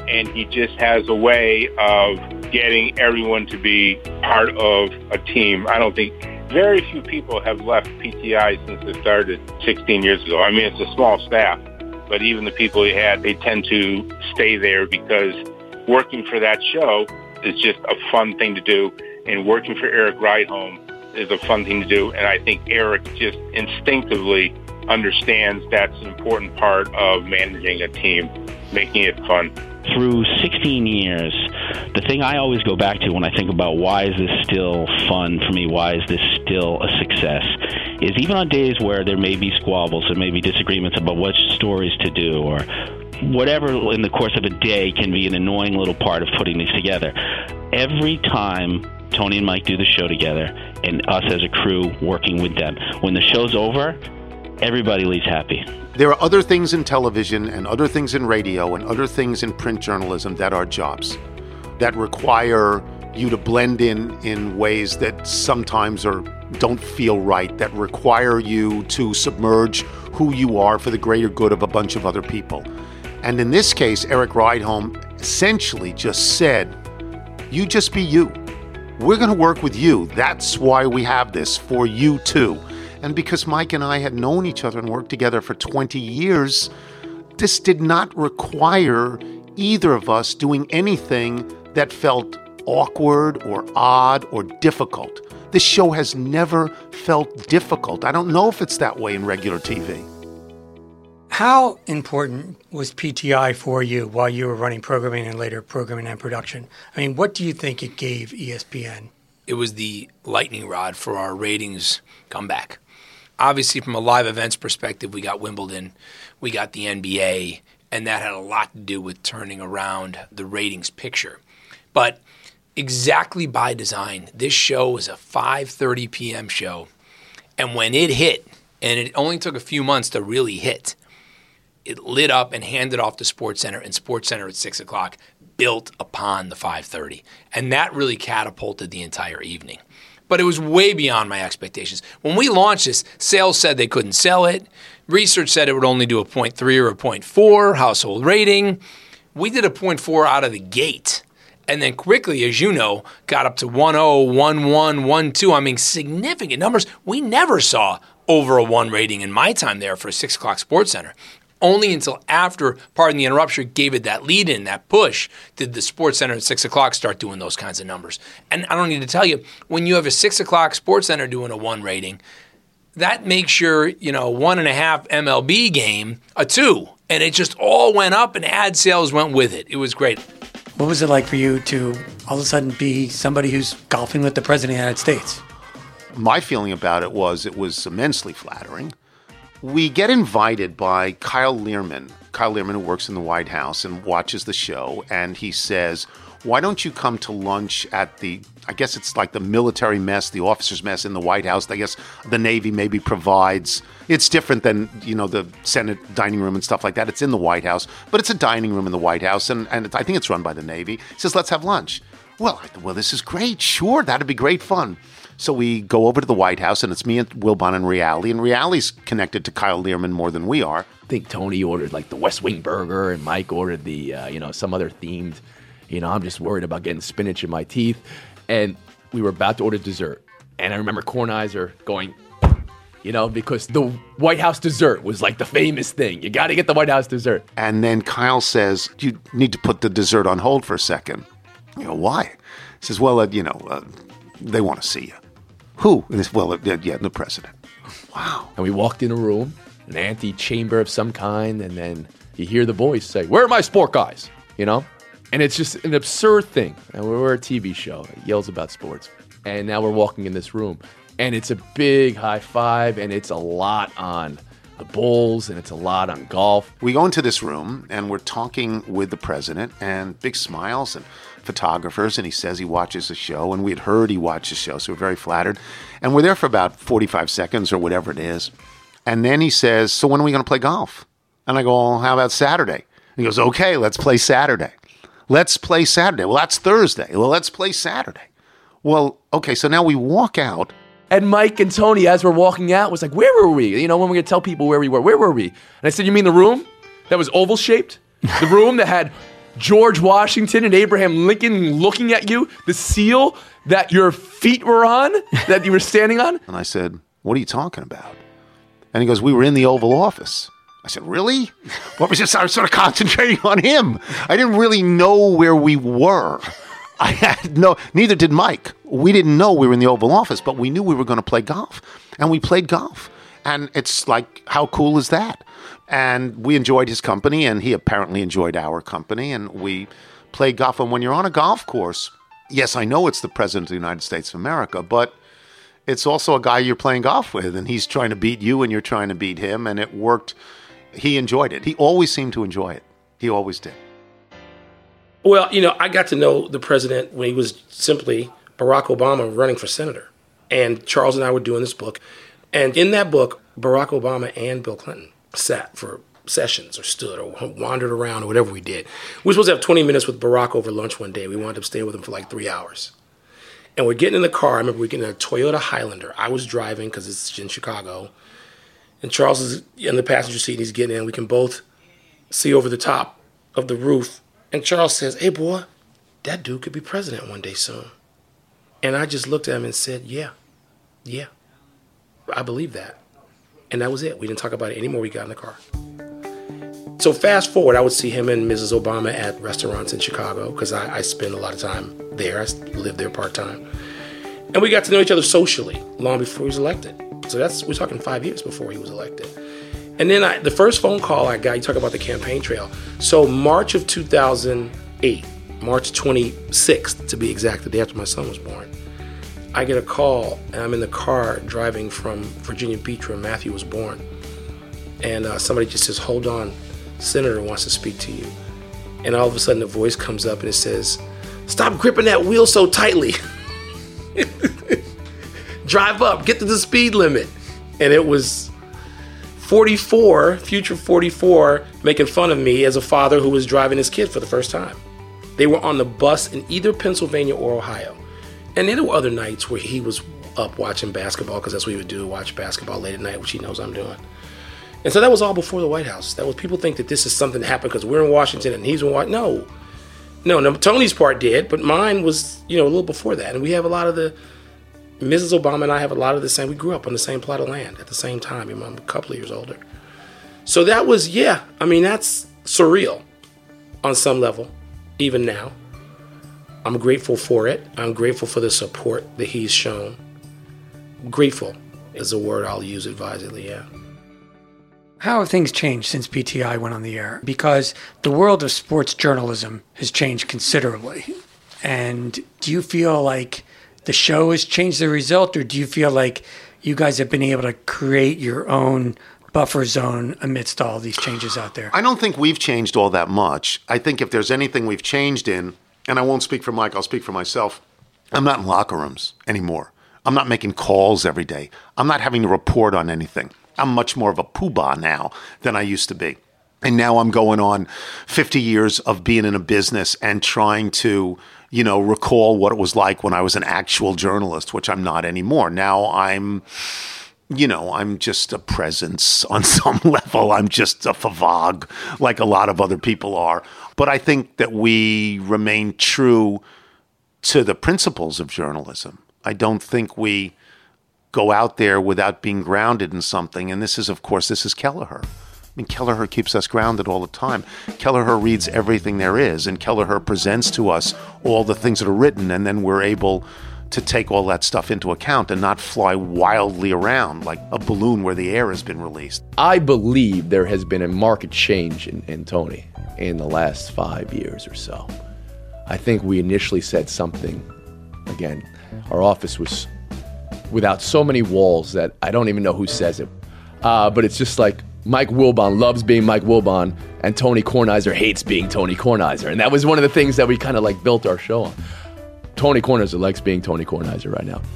and he just has a way of getting everyone to be part of a team. I don't think very few people have left P T I since it started sixteen years ago. I mean, it's a small staff, but even the people he had, they tend to stay there because working for that show is just a fun thing to do, and working for Eric Rydholm is a fun thing to do, and I think Eric just instinctively understands that's an important part of managing a team, making it fun. Through sixteen years, the thing I always go back to when I think about why is this still fun for me, why is this still a success, is even on days where there may be squabbles, there may be disagreements about what stories to do, or whatever in the course of a day can be an annoying little part of putting these together. Every time Tony and Mike do the show together, and us as a crew working with them, when the show's over, everybody leaves happy. There are other things in television and other things in radio and other things in print journalism that are jobs that require you to blend in in ways that sometimes are don't feel right, that require you to submerge who you are for the greater good of a bunch of other people. And in this case, Eric Rydholm essentially just said, you just be you. We're going to work with you. That's why we have this, for you too. And because Mike and I had known each other and worked together for twenty years, this did not require either of us doing anything that felt awkward or odd or difficult. This show has never felt difficult. I don't know if it's that way in regular T V. How important was P T I for you while you were running programming and later programming and production? I mean, what do you think it gave E S P N? It was the lightning rod for our ratings comeback. Obviously, from a live events perspective, we got Wimbledon, we got the N B A, and that had a lot to do with turning around the ratings picture. But exactly by design, this show was a five thirty p.m. show, and when it hit, and it only took a few months to really hit, it lit up and handed off to SportsCenter, and SportsCenter at six o'clock built upon the five thirty. And that really catapulted the entire evening. But it was way beyond my expectations. When we launched this, sales said they couldn't sell it. Research said it would only do a point three or a point four household rating. We did a point four out of the gate. And then quickly, as you know, got up to one oh, one one, one two. I mean, significant numbers. We never saw over a one rating in my time there for six o'clock SportsCenter. Only until after, pardon the interruption, gave it that lead in, that push, did the SportsCenter at six o'clock start doing those kinds of numbers. And I don't need to tell you, when you have a six o'clock SportsCenter doing a one rating, that makes your, you know, one and a half M L B game a two. And it just all went up and ad sales went with it. It was great. What was it like for you to all of a sudden be somebody who's golfing with the President of the United States? My feeling about it was it was immensely flattering. We get invited by Kyle Learman, Kyle Learman, who works in the White House and watches the show, and he says, why don't you come to lunch at the, I guess it's like the military mess, the officers' mess in the White House. I guess the Navy maybe provides, it's different than, you know, the Senate dining room and stuff like that. It's in the White House, but it's a dining room in the White House, and, and I think it's run by the Navy. He says, let's have lunch. Well, I thought, well, this is great. Sure, that'd be great fun. So we go over to the White House, and it's me and Wilbon and Reale, and Reale's connected to Kyle Learman more than we are. I think Tony ordered like the West Wing burger, and Mike ordered the, uh, you know, some other themed, you know, I'm just worried about getting spinach in my teeth. And we were about to order dessert. And I remember Kornheiser going, you know, because the White House dessert was like the famous thing. You got to get the White House dessert. And then Kyle says, you need to put the dessert on hold for a second. You know, why? He says, well, uh, you know, uh, they want to see you. Who? And it's, well, uh, yeah, the president. Wow. And we walked in a room, an antechamber of some kind, and then you hear the voice say, where are my sport guys? You know? And it's just an absurd thing. And we're a T V show. It yells about sports. And now we're walking in this room. And it's a big high five, and it's a lot on the Bulls, and it's a lot on golf. We go into this room, and we're talking with the president, and big smiles, and photographers, and he says he watches the show, and we had heard he watched the show, so we're very flattered. And we're there for about forty-five seconds or whatever it is. And then he says, so when are we going to play golf? And I go, well, how about Saturday? And he goes, okay, let's play Saturday. Let's play Saturday. Well, that's Thursday. Well, let's play Saturday. Well, okay, so now we walk out. And Mike and Tony, as we're walking out, was like, where were we? You know, when we're going to tell people where we were, where were we? And I said, you mean the room that was oval-shaped? The room that had George Washington and Abraham Lincoln looking at you, the seal that your feet were on, that you were standing on? And I said, what are you talking about? And he goes, we were in the Oval Office. I said, really? What was just, I was sort of concentrating on him. I didn't really know where we were. I had no, neither did Mike. We didn't know we were in the Oval Office, but we knew we were going to play golf. And we played golf. And it's like, how cool is that? And we enjoyed his company, and he apparently enjoyed our company, and we played golf. And when you're on a golf course, yes, I know it's the President of the United States of America, but it's also a guy you're playing golf with, and he's trying to beat you, and you're trying to beat him, and it worked. He enjoyed it. He always seemed to enjoy it. He always did. Well, you know, I got to know the president when he was simply Barack Obama running for senator. And Charles and I were doing this book. And in that book, Barack Obama and Bill Clinton sat for sessions or stood or wandered around or whatever we did. We were supposed to have twenty minutes with Barack over lunch one day. We wound up staying with him for like three hours. And we're getting in the car. I remember we were getting in a Toyota Highlander. I was driving because it's in Chicago. And Charles is in the passenger seat and he's getting in. We can both see over the top of the roof. And Charles says, hey, boy, that dude could be president one day soon. And I just looked at him and said, yeah, yeah, I believe that. And that was it. We didn't talk about it anymore. We got in the car. So fast forward, I would see him and Missus Obama at restaurants in Chicago because I, I spend a lot of time there. I live there part-time. And we got to know each other socially long before he was elected. So that's, we're talking five years before he was elected. And then I, the first phone call I got, you talk about the campaign trail. So March of two thousand eight, March twenty-sixth to be exact, the day after my son was born, I get a call and I'm in the car driving from Virginia Beach where Matthew was born. And uh, somebody just says, hold on, Senator wants to speak to you. And all of a sudden a voice comes up and it says, stop gripping that wheel so tightly. Drive up, get to the speed limit. And it was forty-four, future forty-four, making fun of me as a father who was driving his kid for the first time. They were on the bus in either Pennsylvania or Ohio. And then there were other nights where he was up watching basketball, because that's what he would do, watch basketball late at night, which he knows I'm doing. And so that was all before the White House. That was, people think that this is something that happened because we're in Washington and he's in Washington. No. No, no, Tony's part did, but mine was, you know, a little before that. And we have a lot of the, Missus Obama and I have a lot of the same, we grew up on the same plot of land at the same time. I'm a couple of years older. So that was, yeah, I mean, that's surreal on some level, even now. I'm grateful for it. I'm grateful for the support that he's shown. Grateful is a word I'll use advisedly, yeah. How have things changed since P T I went on the air? Because the world of sports journalism has changed considerably. And do you feel like the show has changed the result, or do you feel like you guys have been able to create your own buffer zone amidst all these changes out there? I don't think we've changed all that much. I think if there's anything we've changed in, and I won't speak for Mike, I'll speak for myself, I'm not in locker rooms anymore. I'm not making calls every day. I'm not having to report on anything. I'm much more of a poobah now than I used to be. And now I'm going on fifty years of being in a business and trying to, you know, recall what it was like when I was an actual journalist, which I'm not anymore. Now I'm, you know, I'm just a presence on some level. I'm just a favog like a lot of other people are. But I think that we remain true to the principles of journalism. I don't think we go out there without being grounded in something. And this is, of course, this is Kelleher. I mean, Kelleher keeps us grounded all the time. Kelleher reads everything there is, and Kelleher presents to us all the things that are written, and then we're able to take all that stuff into account and not fly wildly around like a balloon where the air has been released. I believe there has been a market change in, in Tony in the last five years or so. I think we initially said something, again, our office was without so many walls that I don't even know who says it. Uh, but it's just like Mike Wilbon loves being Mike Wilbon and Tony Kornheiser hates being Tony Kornheiser. And that was one of the things that we kind of like built our show on. Tony Kornheiser likes being Tony Kornheiser right now.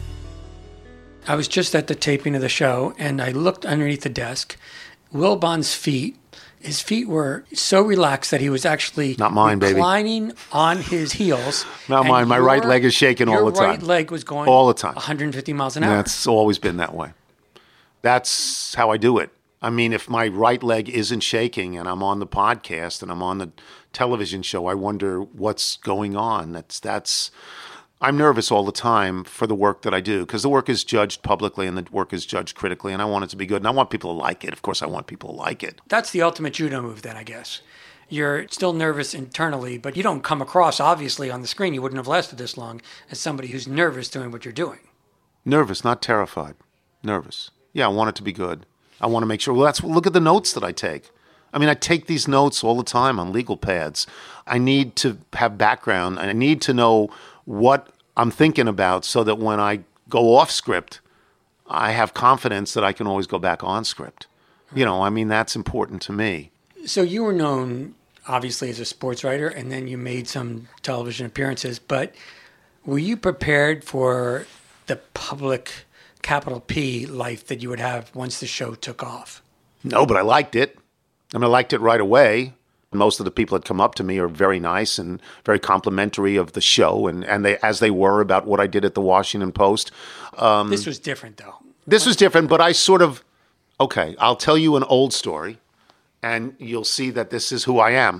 I was just at the taping of the show and I looked underneath the desk. Wilbon's feet, his feet were so relaxed that he was actually Not mine, reclining baby. on his heels. Not mine. My your, right leg is shaking all the time. Your right leg was going all the time. one hundred fifty miles an hour. That's always been that way. That's how I do it. I mean, if my right leg isn't shaking and I'm on the podcast and I'm on the television show, I wonder what's going on. That's that's. I'm nervous all the time for the work that I do because the work is judged publicly and the work is judged critically, and I want it to be good and I want people to like it. Of course, I want people to like it. That's the ultimate judo move, then, I guess. You're still nervous internally, but you don't come across, obviously, on the screen. You wouldn't have lasted this long as somebody who's nervous doing what you're doing. Nervous, not terrified. Nervous. Yeah, I want it to be good. I want to make sure. Well, that's look at the notes that I take. I mean, I take these notes all the time on legal pads. I need to have background. I need to know what I'm thinking about so that when I go off script, I have confidence that I can always go back on script. You know, I mean, that's important to me. So you were known, obviously, as a sports writer, and then you made some television appearances. But were you prepared for the public, capital P, life that you would have once the show took off? No, but I liked it. I mean, I liked it right away. Most of the people that come up to me are very nice and very complimentary of the show, and, and they as they were about what I did at the Washington Post. Um, this was different, though. This was different, but I sort of, okay, I'll tell you an old story, and you'll see that this is who I am.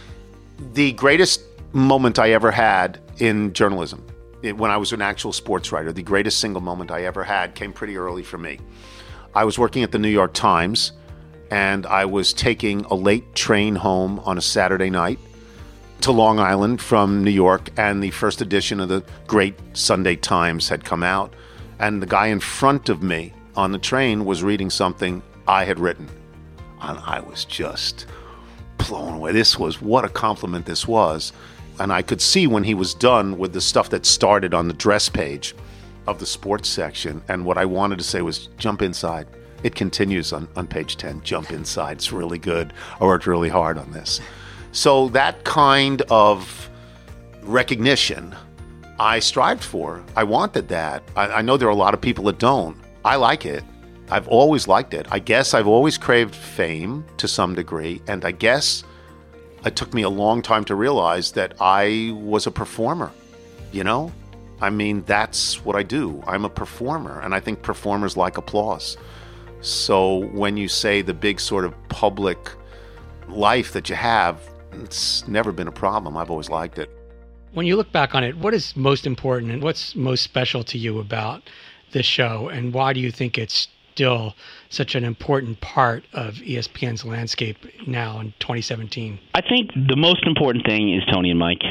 The greatest moment I ever had in journalism, it, when I was an actual sports writer, the greatest single moment I ever had came pretty early for me. I was working at the New York Times, and I was taking a late train home on a Saturday night to Long Island from New York, and the first edition of the great Sunday Times had come out, and the guy in front of me on the train was reading something I had written. And I was just blown away. This was, what a compliment this was. And I could see when he was done with the stuff that started on the dress page of the sports section, and what I wanted to say was, jump inside. It continues on, on page ten. Jump inside. It's really good. I worked really hard on this. So that kind of recognition I strived for. I wanted that. I, I know there are a lot of people that don't. I like it. I've always liked it. I guess I've always craved fame to some degree, and I guess it took me a long time to realize that I was a performer, you know? I mean, that's what I do. I'm a performer, and I think performers like applause. So when you say the big sort of public life that you have, it's never been a problem. I've always liked it. When you look back on it, what is most important and what's most special to you about this show, and why do you think it's still such an important part of E S P N's landscape now in twenty seventeen? I think the most important thing is Tony and Mike.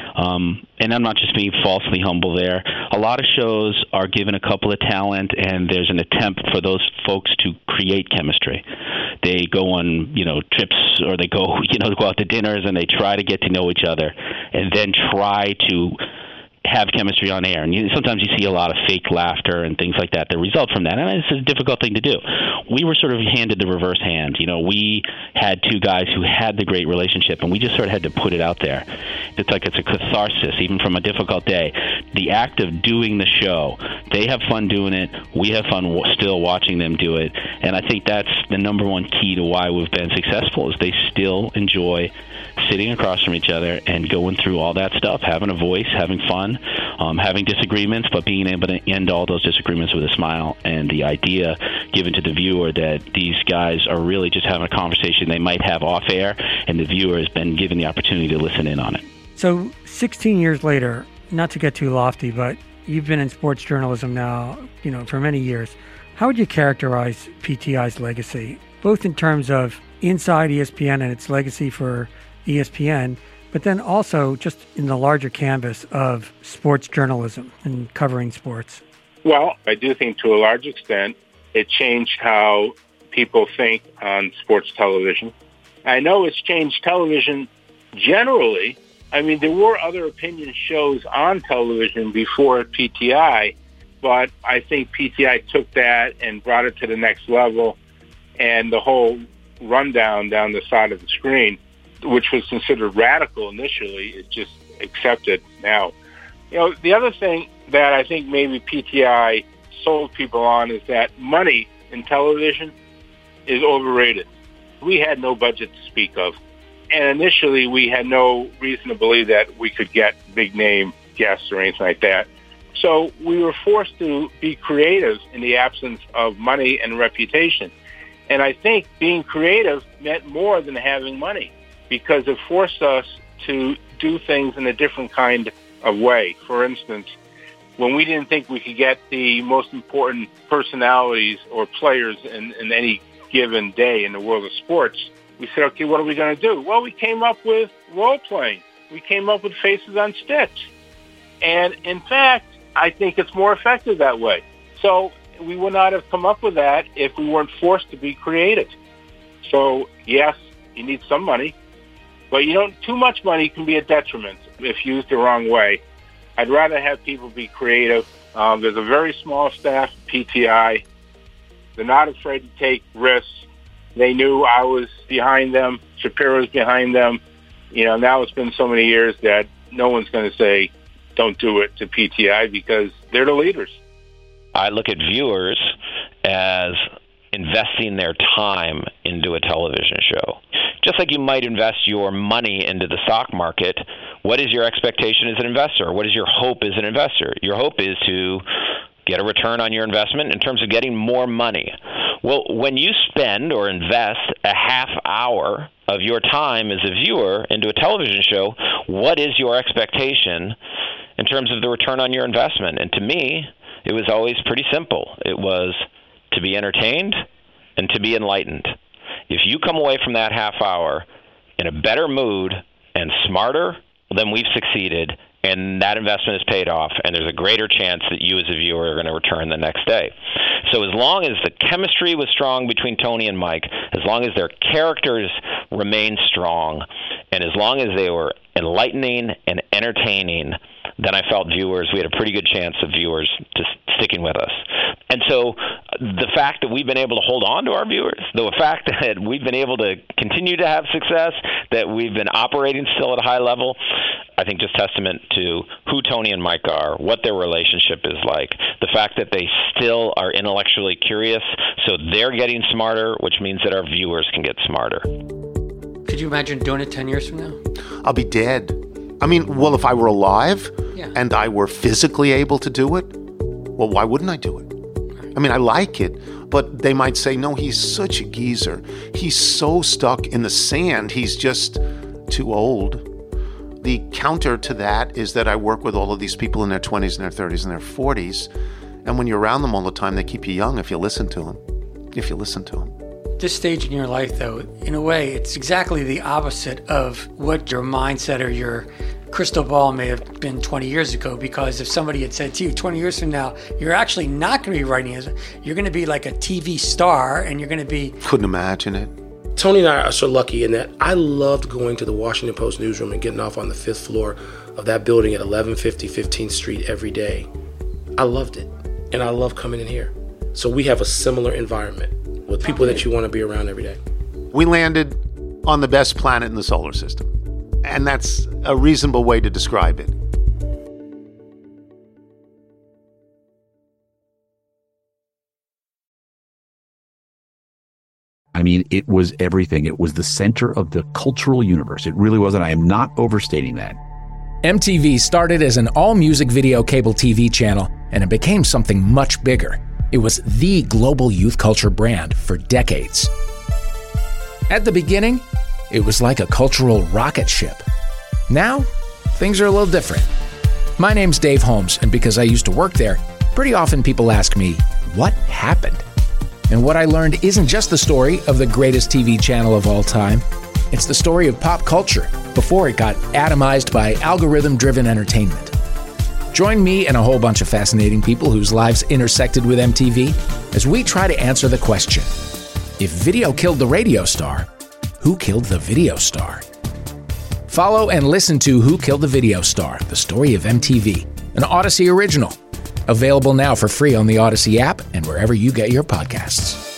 Um, and I'm not just being falsely humble there. A lot of shows are given a couple of talent, and there's an attempt for those folks to create chemistry. They go on, you know, trips, or they go, you know, go out to dinners, and they try to get to know each other, and then try to have chemistry on air. And you, sometimes you see a lot of fake laughter and things like that that result from that. And it's a difficult thing to do. We were sort of handed the reverse hand. You know, we had two guys who had the great relationship, and we just sort of had to put it out there. It's like it's a catharsis, even from a difficult day. The act of doing the show, they have fun doing it. We have fun w- still watching them do it. And I think that's the number one key to why we've been successful, is they still enjoy sitting across from each other and going through all that stuff, having a voice, having fun, um, having disagreements, but being able to end all those disagreements with a smile, and the idea given to the viewer that these guys are really just having a conversation they might have off air, and the viewer has been given the opportunity to listen in on it. So sixteen years later, not to get too lofty, but you've been in sports journalism now, you know, for many years. How would you characterize P T I's legacy, both in terms of inside E S P N and its legacy for E S P N, but then also just in the larger canvas of sports journalism and covering sports? Well, I do think to a large extent it changed how people think on sports television. I know it's changed television generally. I mean, there were other opinion shows on television before P T I, but I think P T I took that and brought it to the next level, and the whole rundown down the side of the screen, which was considered radical initially, is just accepted now. You know, the other thing that I think maybe P T I sold people on is that money in television is overrated. We had no budget to speak of. And initially, we had no reason to believe that we could get big-name guests or anything like that. So we were forced to be creative in the absence of money and reputation. And I think being creative meant more than having money, because it forced us to do things in a different kind of way. For instance, when we didn't think we could get the most important personalities or players in, in any given day in the world of sports, we said, okay, what are we going to do? Well, we came up with role-playing. We came up with faces on sticks. And in fact, I think it's more effective that way. So we would not have come up with that if we weren't forced to be creative. So yes, you need some money, but you don't. Too much money can be a detriment if used the wrong way. I'd rather have people be creative. Um, there's a very small staff at P T I. They're not afraid to take risks. They knew I was behind them. Shapiro's behind them. You know, now it's been so many years that no one's going to say, don't do it to P T I, because they're the leaders. I look at viewers as investing their time into a television show. Just like you might invest your money into the stock market, what is your expectation as an investor? What is your hope as an investor? Your hope is to get a return on your investment in terms of getting more money. Well, when you spend or invest a half hour of your time as a viewer into a television show, what is your expectation in terms of the return on your investment? And to me, it was always pretty simple. It was to be entertained and to be enlightened. If you come away from that half hour in a better mood and smarter, then we've succeeded, and that investment is paid off, and there's a greater chance that you as a viewer are going to return the next day. So as long as the chemistry was strong between Tony and Mike, as long as their characters remained strong, and as long as they were enlightening and entertaining, then I felt viewers, we had a pretty good chance of viewers just sticking with us. And so the fact that we've been able to hold on to our viewers, the fact that we've been able to continue to have success, that we've been operating still at a high level, I think just testament to who Tony and Mike are, what their relationship is like, the fact that they still are intellectually curious, so they're getting smarter, which means that our viewers can get smarter. Could you imagine doing it ten years from now? I'll be dead. I mean, well, if I were alive Yeah. and I were physically able to do it, well, why wouldn't I do it? I mean, I like it, but they might say, no, he's such a geezer. He's so stuck in the sand. He's just too old. The counter to that is that I work with all of these people in their twenties and their thirties and their forties. And when you're around them all the time, they keep you young if you listen to them. If you listen to them. This stage in your life, though, in a way, it's exactly the opposite of what your mindset or your crystal ball may have been twenty years ago. Because if somebody had said to you twenty years from now, you're actually not going to be writing as you're going to be like a T V star, and you're going to be... Couldn't imagine it. Tony and I are so lucky in that I loved going to the Washington Post newsroom and getting off on the fifth floor of that building at eleven fifty fifteenth Street every day. I loved it, and I love coming in here. So we have a similar environment with people that you want to be around every day. We landed on the best planet in the solar system, and that's a reasonable way to describe it. I mean, it was everything. It was the center of the cultural universe. It really was, and I am not overstating that. M T V started as an all-music video cable T V channel, and it became something much bigger. It was the global youth culture brand for decades. At the beginning, it was like a cultural rocket ship. Now, things are a little different. My name's Dave Holmes, and because I used to work there, pretty often people ask me, what happened? And what I learned isn't just the story of the greatest T V channel of all time. It's the story of pop culture before it got atomized by algorithm-driven entertainment. Join me and a whole bunch of fascinating people whose lives intersected with M T V as we try to answer the question, if video killed the radio star, who killed the video star? Follow and listen to Who Killed the Video Star? The Story of M T V, an Odyssey original. Available now for free on the Odyssey app and wherever you get your podcasts.